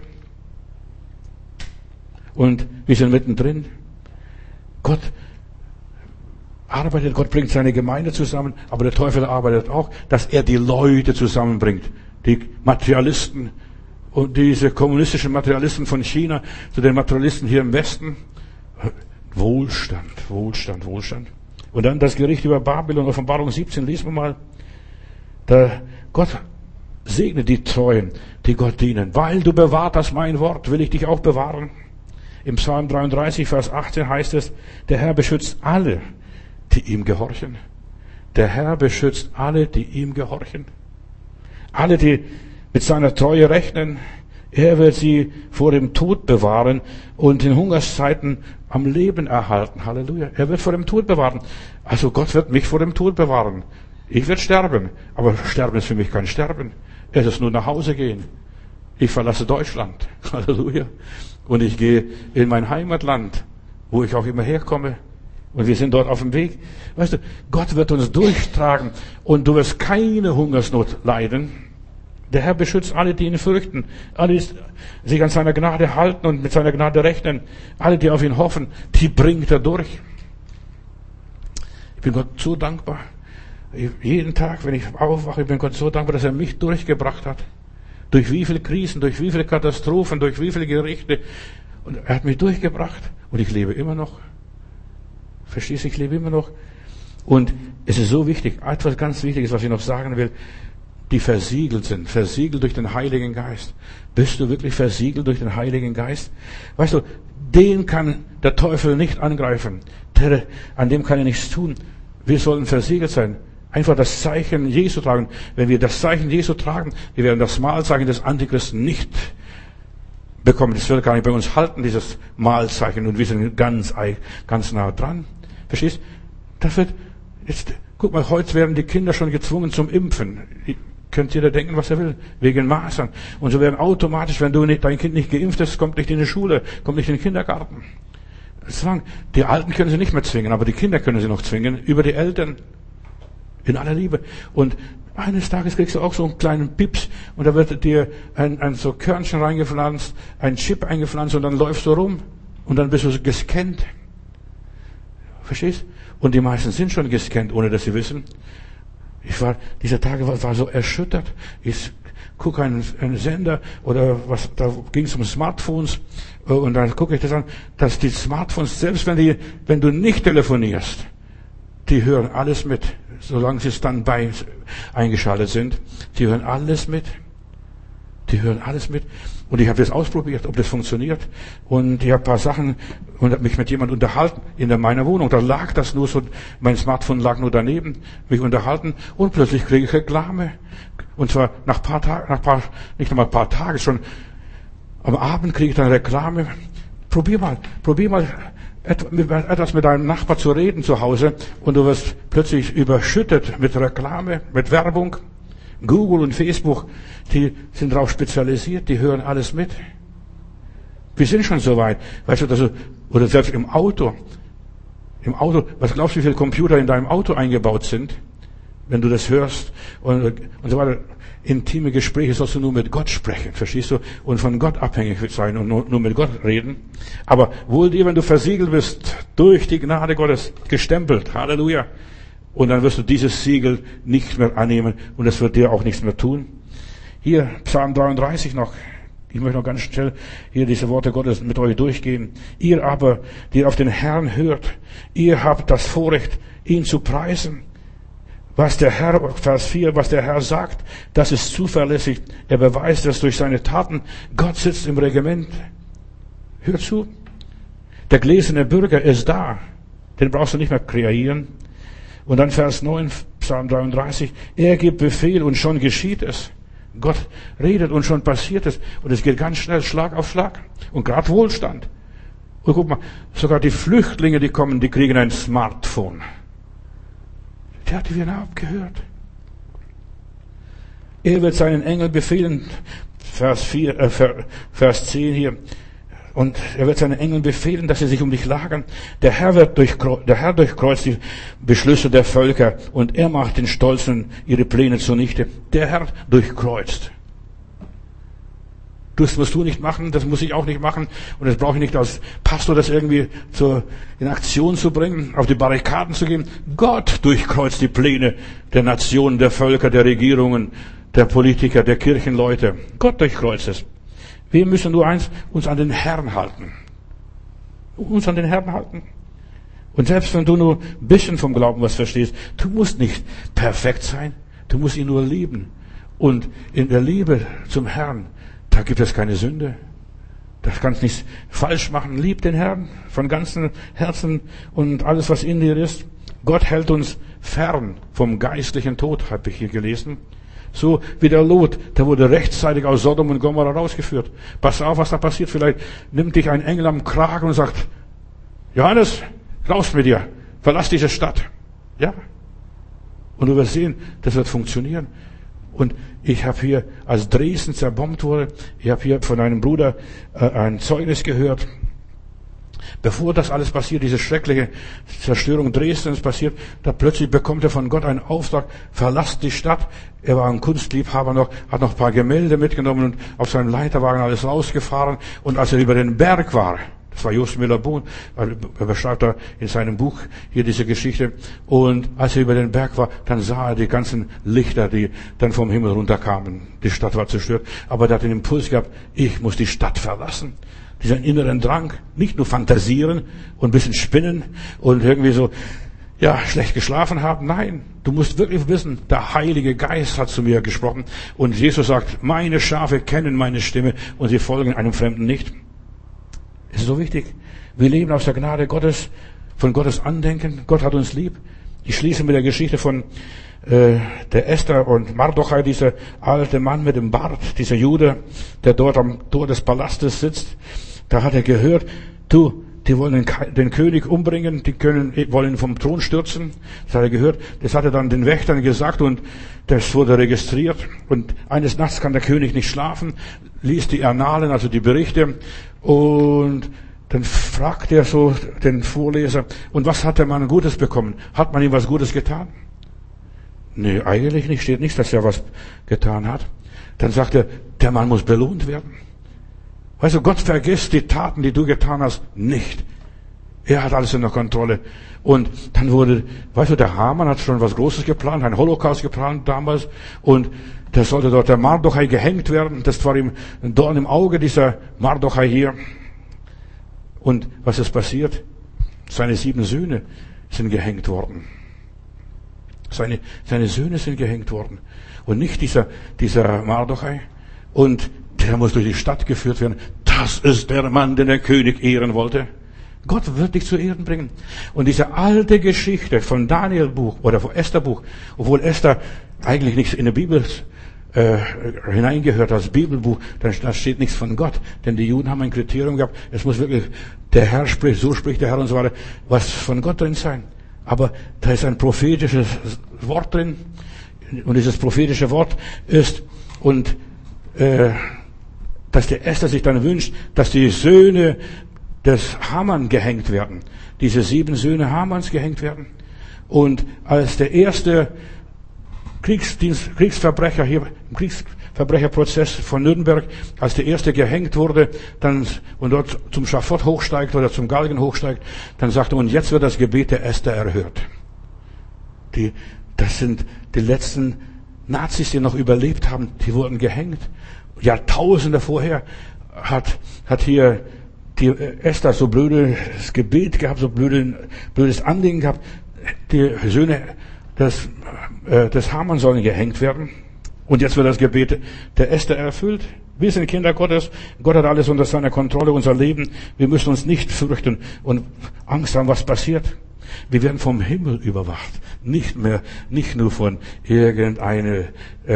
Und wir sind mittendrin. Gott arbeitet, Gott bringt seine Gemeinde zusammen, aber der Teufel arbeitet auch, dass er die Leute zusammenbringt. Die Materialisten und diese kommunistischen Materialisten von China zu den Materialisten hier im Westen. Wohlstand, Wohlstand, Wohlstand. Und dann das Gericht über Babylon, Offenbarung 17, lesen wir mal. Da Gott segnet die Treuen, die Gott dienen. Weil du bewahrt hast mein Wort, will ich dich auch bewahren. Im Psalm 33, Vers 18 heißt es, der Herr beschützt alle, die ihm gehorchen. Der Herr beschützt alle, die ihm gehorchen. Alle, die mit seiner Treue rechnen, er wird sie vor dem Tod bewahren und in Hungerszeiten am Leben erhalten. Halleluja. Er wird vor dem Tod bewahren. Also Gott wird mich vor dem Tod bewahren. Ich werde sterben, aber Sterben ist für mich kein Sterben. Es ist nur nach Hause gehen. Ich verlasse Deutschland. Halleluja. Und ich gehe in mein Heimatland, wo ich auch immer herkomme. Und wir sind dort auf dem Weg. Weißt du, Gott wird uns durchtragen und du wirst keine Hungersnot leiden. Der Herr beschützt alle, die ihn fürchten. Alle, die sich an seiner Gnade halten und mit seiner Gnade rechnen. Alle, die auf ihn hoffen, die bringt er durch. Ich bin Gott so dankbar. Jeden Tag, wenn ich aufwache, ich bin Gott so dankbar, dass er mich durchgebracht hat. Durch wie viele Krisen, durch wie viele Katastrophen, durch wie viele Gerichte. Und er hat mich durchgebracht. Und ich lebe immer noch. Verstehst du, ich lebe immer noch. Und es ist so wichtig, etwas ganz Wichtiges, was ich noch sagen will, die versiegelt sind, versiegelt durch den Heiligen Geist. Bist du wirklich versiegelt durch den Heiligen Geist? Weißt du, den kann der Teufel nicht angreifen. An dem kann er nichts tun. Wir sollen versiegelt sein. Einfach das Zeichen Jesu tragen. Wenn wir das Zeichen Jesu tragen, wir werden das Mahlzeichen des Antichristen nicht bekommen. Das wird gar nicht bei uns halten, dieses Mahlzeichen. Und wir sind ganz nah dran. Verstehst? Das wird, jetzt, guck mal, heute werden die Kinder schon gezwungen zum Impfen. Könnt jeder denken, was er will, wegen Masern. Und so werden automatisch, wenn dein Kind nicht geimpft ist, kommt nicht in die Schule, kommt nicht in den Kindergarten. Zwang. Die Alten können sie nicht mehr zwingen, aber die Kinder können sie noch zwingen, über die Eltern. In aller Liebe. Und eines Tages kriegst du auch so einen kleinen Pips und da wird dir ein so Körnchen reingepflanzt, ein Chip eingepflanzt und dann läufst du rum und dann bist du gescannt. Verstehst? Und die meisten sind schon gescannt, ohne dass sie wissen. Dieser Tage war so erschüttert. Ich gucke einen Sender oder was, da ging es um Smartphones und dann gucke ich das an, dass die Smartphones, selbst wenn du nicht telefonierst, die hören alles mit, solange sie Standby eingeschaltet sind. Die hören alles mit. Die hören alles mit. Und ich habe das ausprobiert, ob das funktioniert. Und ich habe ein paar Sachen und habe mich mit jemandem unterhalten in meiner Wohnung. Da lag das nur so, mein Smartphone lag nur daneben, mich unterhalten und plötzlich kriege ich Reklame. Und zwar nicht einmal ein paar Tage, schon am Abend kriege ich dann Reklame. Probier mal etwas mit deinem Nachbar zu reden zu Hause und du wirst plötzlich überschüttet mit Reklame, mit Werbung. Google und Facebook, die sind darauf spezialisiert, die hören alles mit. Wir sind schon so weit. Weißt du, oder selbst im Auto, was glaubst du, wie viele Computer in deinem Auto eingebaut sind? Wenn du das hörst und so weiter. Intime Gespräche sollst du nur mit Gott sprechen, verstehst du? Und von Gott abhängig sein und nur mit Gott reden. Aber wohl dir, wenn du versiegelt bist, durch die Gnade Gottes, gestempelt, Halleluja. Und dann wirst du dieses Siegel nicht mehr annehmen und es wird dir auch nichts mehr tun. Hier, Psalm 33 noch. Ich möchte noch ganz schnell hier diese Worte Gottes mit euch durchgehen. Ihr aber, die auf den Herrn hört, ihr habt das Vorrecht, ihn zu preisen. Was der Herr, Vers 4, was der Herr sagt, das ist zuverlässig. Er beweist es durch seine Taten. Gott sitzt im Regiment. Hör zu. Der gläserne Bürger ist da. Den brauchst du nicht mehr kreieren. Und dann Vers 9, Psalm 33. Er gibt Befehl und schon geschieht es. Gott redet und schon passiert es. Und es geht ganz schnell, Schlag auf Schlag. Und gerade Wohlstand. Und guck mal, sogar die Flüchtlinge, die kommen, die kriegen ein Smartphone. Der hat die wieder abgehört. Er wird seinen Engel befehlen, Vers 10 hier. Und er wird seinen Engeln befehlen, dass sie sich um dich lagern. Der Herr durchkreuzt die Beschlüsse der Völker und er macht den Stolzen ihre Pläne zunichte. Der Herr durchkreuzt. Das musst du nicht machen, das muss ich auch nicht machen. Und das brauche ich nicht als Pastor, das irgendwie in Aktion zu bringen, auf die Barrikaden zu gehen. Gott durchkreuzt die Pläne der Nationen, der Völker, der Regierungen, der Politiker, der Kirchenleute. Gott durchkreuzt es. Wir müssen nur eins, uns an den Herrn halten. Uns an den Herrn halten. Und selbst wenn du nur ein bisschen vom Glauben was verstehst, du musst nicht perfekt sein. Du musst ihn nur lieben. Und in der Liebe zum Herrn, da gibt es keine Sünde. Das kannst du nicht falsch machen. Lieb den Herrn von ganzem Herzen und alles, was in dir ist. Gott hält uns fern vom geistlichen Tod, habe ich hier gelesen. So wie der Lot, der wurde rechtzeitig aus Sodom und Gomorra rausgeführt. Pass auf, was da passiert. Vielleicht nimmt dich ein Engel am Kragen und sagt, Johannes, raus mit dir, verlass diese Stadt. Ja. Und du wirst sehen, das wird funktionieren. Und ich habe hier, als Dresden zerbombt wurde, ich habe hier von einem Bruder ein Zeugnis gehört. Bevor das alles passiert, diese schreckliche Zerstörung Dresdens passiert, da plötzlich bekommt er von Gott einen Auftrag, verlasst die Stadt. Er war ein Kunstliebhaber noch, hat noch ein paar Gemälde mitgenommen und auf seinem Leiterwagen alles rausgefahren. Und als er über den Berg war, das war Jost Müller-Bohn, er beschreibt da in seinem Buch hier diese Geschichte. Und als er über den Berg war, dann sah er die ganzen Lichter, die dann vom Himmel runterkamen. Die Stadt war zerstört. Aber er hat den Impuls gehabt, ich muss die Stadt verlassen. Diesen inneren Drang, nicht nur fantasieren und ein bisschen spinnen und irgendwie so, ja, schlecht geschlafen haben. Nein, du musst wirklich wissen, der Heilige Geist hat zu mir gesprochen. Und Jesus sagt, meine Schafe kennen meine Stimme und sie folgen einem Fremden nicht. Es ist so wichtig. Wir leben aus der Gnade Gottes, von Gottes Andenken. Gott hat uns lieb. Ich schließe mit der Geschichte von der Esther und Mardochai, dieser alte Mann mit dem Bart, dieser Jude, der dort am Tor des Palastes sitzt. Da hat er gehört, die wollen den König umbringen, wollen ihn vom Thron stürzen. Das hat er gehört. Das hat er dann den Wächtern gesagt und das wurde registriert. Und eines Nachts kann der König nicht schlafen, liest die Annalen, also die Berichte, und dann fragt er so den Vorleser, und was hat der Mann Gutes bekommen? Hat man ihm was Gutes getan? Nee, eigentlich nicht, steht nichts, dass er was getan hat. Dann sagt er, der Mann muss belohnt werden. Weißt du, Gott vergisst die Taten, die du getan hast, nicht. Er hat alles in der Kontrolle. Und dann weißt du, der Haman hat schon was Großes geplant, einen Holocaust geplant damals. Und da sollte dort der Mardochai gehängt werden. Das war ihm ein Dorn im Auge, dieser Mardochai hier. Und was ist passiert? Seine 7 Söhne sind gehängt worden. Seine Söhne sind gehängt worden. Und nicht dieser Mardochai. Und der muss durch die Stadt geführt werden. Das ist der Mann, den der König ehren wollte. Gott wird dich zu Ehren bringen. Und diese alte Geschichte von Daniel-Buch oder von Esther-Buch, obwohl Esther eigentlich nicht in der Bibel hineingehört als Bibelbuch, da steht nichts von Gott. Denn die Juden haben ein Kriterium gehabt, es muss wirklich, der Herr spricht, so spricht der Herr und so weiter, was von Gott drin sein. Aber da ist ein prophetisches Wort drin. Und dieses prophetische Wort ist, dass der Esther sich dann wünscht, dass die Söhne des Haman gehängt werden. Diese 7 Söhne Hamans gehängt werden. Und als der erste Kriegsverbrecher hier, im Kriegsverbrecherprozess von Nürnberg, als der erste gehängt wurde, und dort zum Schafott hochsteigt oder zum Galgen hochsteigt, dann sagt er, und jetzt wird das Gebet der Esther erhört. Das sind die letzten Nazis, die noch überlebt haben, die wurden gehängt. Jahrtausende vorher hat hier die Esther so blödes Gebet gehabt, so blödes Anliegen gehabt. Die Söhne des Haman sollen gehängt werden. Und jetzt wird das Gebet der Esther erfüllt. Wir sind Kinder Gottes. Gott hat alles unter seiner Kontrolle, unser Leben. Wir müssen uns nicht fürchten und Angst haben, was passiert. Wir werden vom Himmel überwacht. Nicht nur von irgendeine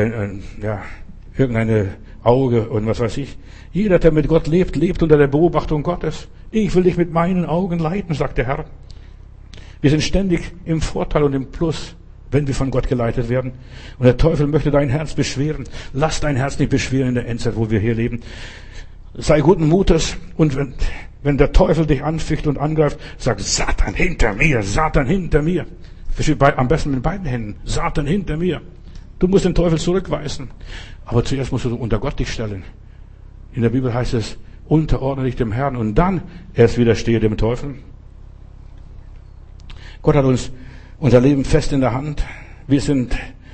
Auge und was weiß ich. Jeder, der mit Gott lebt, lebt unter der Beobachtung Gottes. Ich will dich mit meinen Augen leiten, sagt der Herr. Wir sind ständig im Vorteil und im Plus, wenn wir von Gott geleitet werden. Und der Teufel möchte dein Herz beschweren. Lass dein Herz nicht beschweren in der Endzeit, wo wir hier leben. Sei guten Mutes. Und wenn der Teufel dich anficht und angreift, sag, Satan hinter mir, Satan hinter mir. Am besten mit beiden Händen. Satan hinter mir. Du musst den Teufel zurückweisen. Aber zuerst musst du unter Gott dich stellen. In der Bibel heißt es, unterordne dich dem Herrn und dann erst widerstehe dem Teufel. Gott hat uns unser Leben fest in der Hand. Wir sind,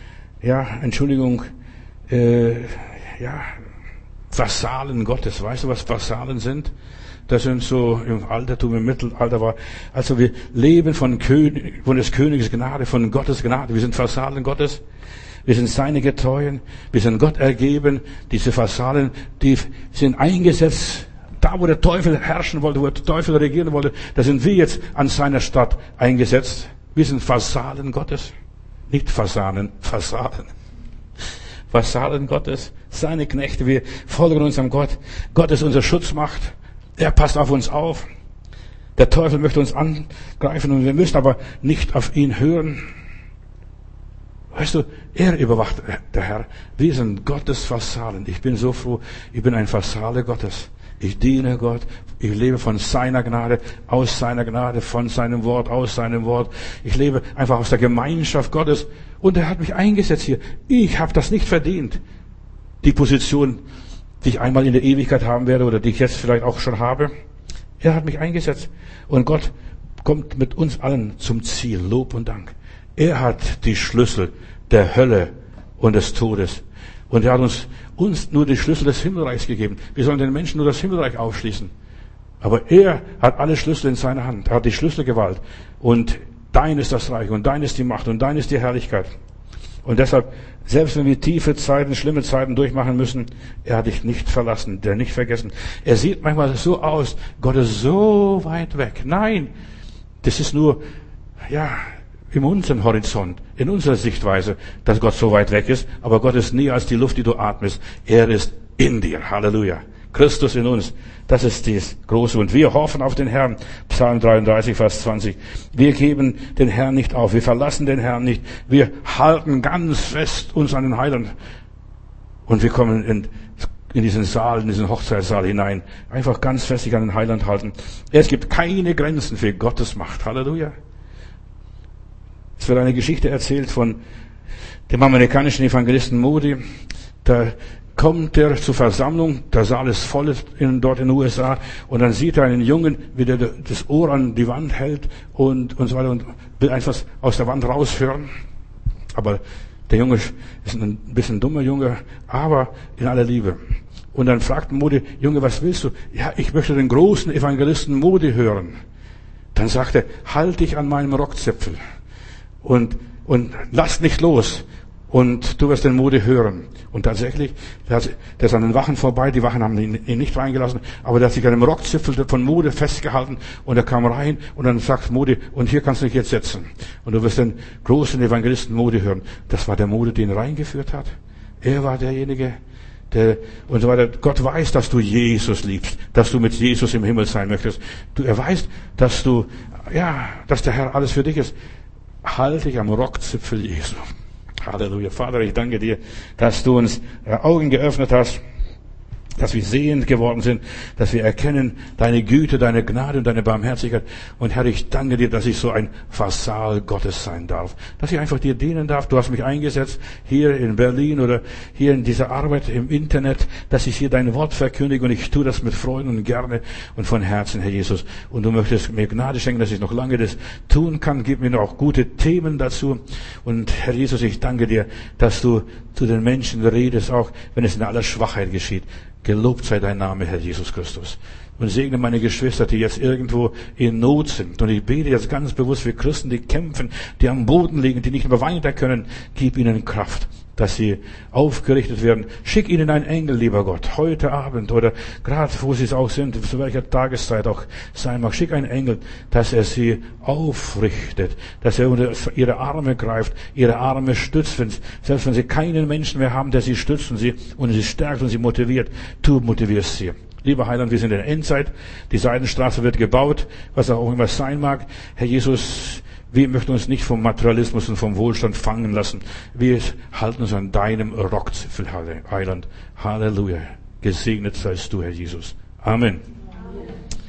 Vasallen Gottes. Weißt du, was Vasallen sind? Das sind so im Altertum, im Mittelalter war. Also wir leben von des Königs Gnade, von Gottes Gnade. Wir sind Vasallen Gottes. Wir sind seine Getreuen. Wir sind Gott ergeben. Diese Vasallen, die sind eingesetzt. Da, wo der Teufel herrschen wollte, wo der Teufel regieren wollte, da sind wir jetzt an seiner Stadt eingesetzt. Wir sind Vasallen Gottes. Nicht Fasanen, Vasallen. Vasallen Gottes, seine Knechte. Wir folgen unserem Gott. Gott ist unsere Schutzmacht. Er passt auf uns auf. Der Teufel möchte uns angreifen und wir müssen aber nicht auf ihn hören. Weißt du, er überwacht, der Herr. Wir sind Gottes Vasallen. Ich bin so froh, ich bin ein Vasale Gottes. Ich diene Gott. Ich lebe von seiner Gnade, aus seiner Gnade, von seinem Wort, aus seinem Wort. Ich lebe einfach aus der Gemeinschaft Gottes. Und er hat mich eingesetzt hier. Ich habe das nicht verdient. Die Position, die ich einmal in der Ewigkeit haben werde oder die ich jetzt vielleicht auch schon habe. Er hat mich eingesetzt. Und Gott kommt mit uns allen zum Ziel. Lob und Dank. Er hat die Schlüssel der Hölle und des Todes. Und er hat uns nur die Schlüssel des Himmelreichs gegeben. Wir sollen den Menschen nur das Himmelreich aufschließen. Aber er hat alle Schlüssel in seiner Hand. Er hat die Schlüsselgewalt. Und dein ist das Reich und dein ist die Macht und dein ist die Herrlichkeit. Und deshalb, selbst wenn wir tiefe Zeiten, schlimme Zeiten durchmachen müssen, er hat dich nicht verlassen, der nicht vergessen. Er sieht manchmal so aus, Gott ist so weit weg. Nein, das ist nur, in unserem Horizont, in unserer Sichtweise, dass Gott so weit weg ist. Aber Gott ist näher als die Luft, die du atmest. Er ist in dir. Halleluja. Christus in uns. Das ist das Große. Und wir hoffen auf den Herrn. Psalm 33, Vers 20. Wir geben den Herrn nicht auf. Wir verlassen den Herrn nicht. Wir halten ganz fest uns an den Heiland. Und wir kommen in diesen Saal, in diesen Hochzeitssaal hinein. Einfach ganz fest sich an den Heiland halten. Es gibt keine Grenzen für Gottes Macht. Halleluja. Es wird eine Geschichte erzählt von dem amerikanischen Evangelisten Moody. Da kommt er zur Versammlung, der Saal ist voll dort in den USA, und dann sieht er einen Jungen, wie der das Ohr an die Wand hält und so weiter und will einfach aus der Wand raushören. Aber der Junge ist ein bisschen dummer Junge, aber in aller Liebe. Und dann fragt Moody, Junge, was willst du? Ja, ich möchte den großen Evangelisten Moody hören. Dann sagt er, halt dich an meinem Rockzipfel und lass nicht los. Und du wirst den Moody hören. Und tatsächlich, der ist an den Wachen vorbei, die Wachen haben ihn nicht reingelassen, aber der hat sich an dem Rockzipfel von Moody festgehalten und er kam rein und dann sagt Moody, und hier kannst du dich jetzt setzen. Und du wirst den großen Evangelisten Moody hören. Das war der Moody, den ihn reingeführt hat. Er war derjenige, der, und so weiter. Gott weiß, dass du Jesus liebst, dass du mit Jesus im Himmel sein möchtest. Er weiß, dass der Herr alles für dich ist. Halt dich am Rockzipfel Jesu. Halleluja. Vater, ich danke dir, dass du uns Augen geöffnet hast. dass wir sehend geworden sind, dass wir erkennen deine Güte, deine Gnade und deine Barmherzigkeit. Und Herr, ich danke dir, dass ich so ein Vasall Gottes sein darf, dass ich einfach dir dienen darf. Du hast mich eingesetzt, hier in Berlin oder hier in dieser Arbeit im Internet, dass ich hier dein Wort verkündige, und ich tue das mit Freude und gerne und von Herzen, Herr Jesus. Und du möchtest mir Gnade schenken, dass ich noch lange das tun kann. Gib mir noch auch gute Themen dazu. Und Herr Jesus, ich danke dir, dass du zu den Menschen redest, auch wenn es in aller Schwachheit geschieht. Gelobt sei dein Name, Herr Jesus Christus. Und segne meine Geschwister, die jetzt irgendwo in Not sind. Und ich bete jetzt ganz bewusst für Christen, die kämpfen, die am Boden liegen, die nicht mehr weiter können. Gib ihnen Kraft, dass sie aufgerichtet werden. Schick ihnen einen Engel, lieber Gott, heute Abend oder gerade wo sie es auch sind, zu welcher Tageszeit auch sein mag. Schick einen Engel, dass er sie aufrichtet, dass er unter ihre Arme greift, ihre Arme stützt, selbst wenn sie keinen Menschen mehr haben, der sie stützt und sie stärkt und sie motiviert. Du motivierst sie. Lieber Heiland, wir sind in der Endzeit. Die Seidenstraße wird gebaut, was auch immer sein mag. Herr Jesus, wir möchten uns nicht vom Materialismus und vom Wohlstand fangen lassen. Wir halten uns an deinem Rockzipfel, Heiland. Halleluja. Gesegnet seist du, Herr Jesus. Amen.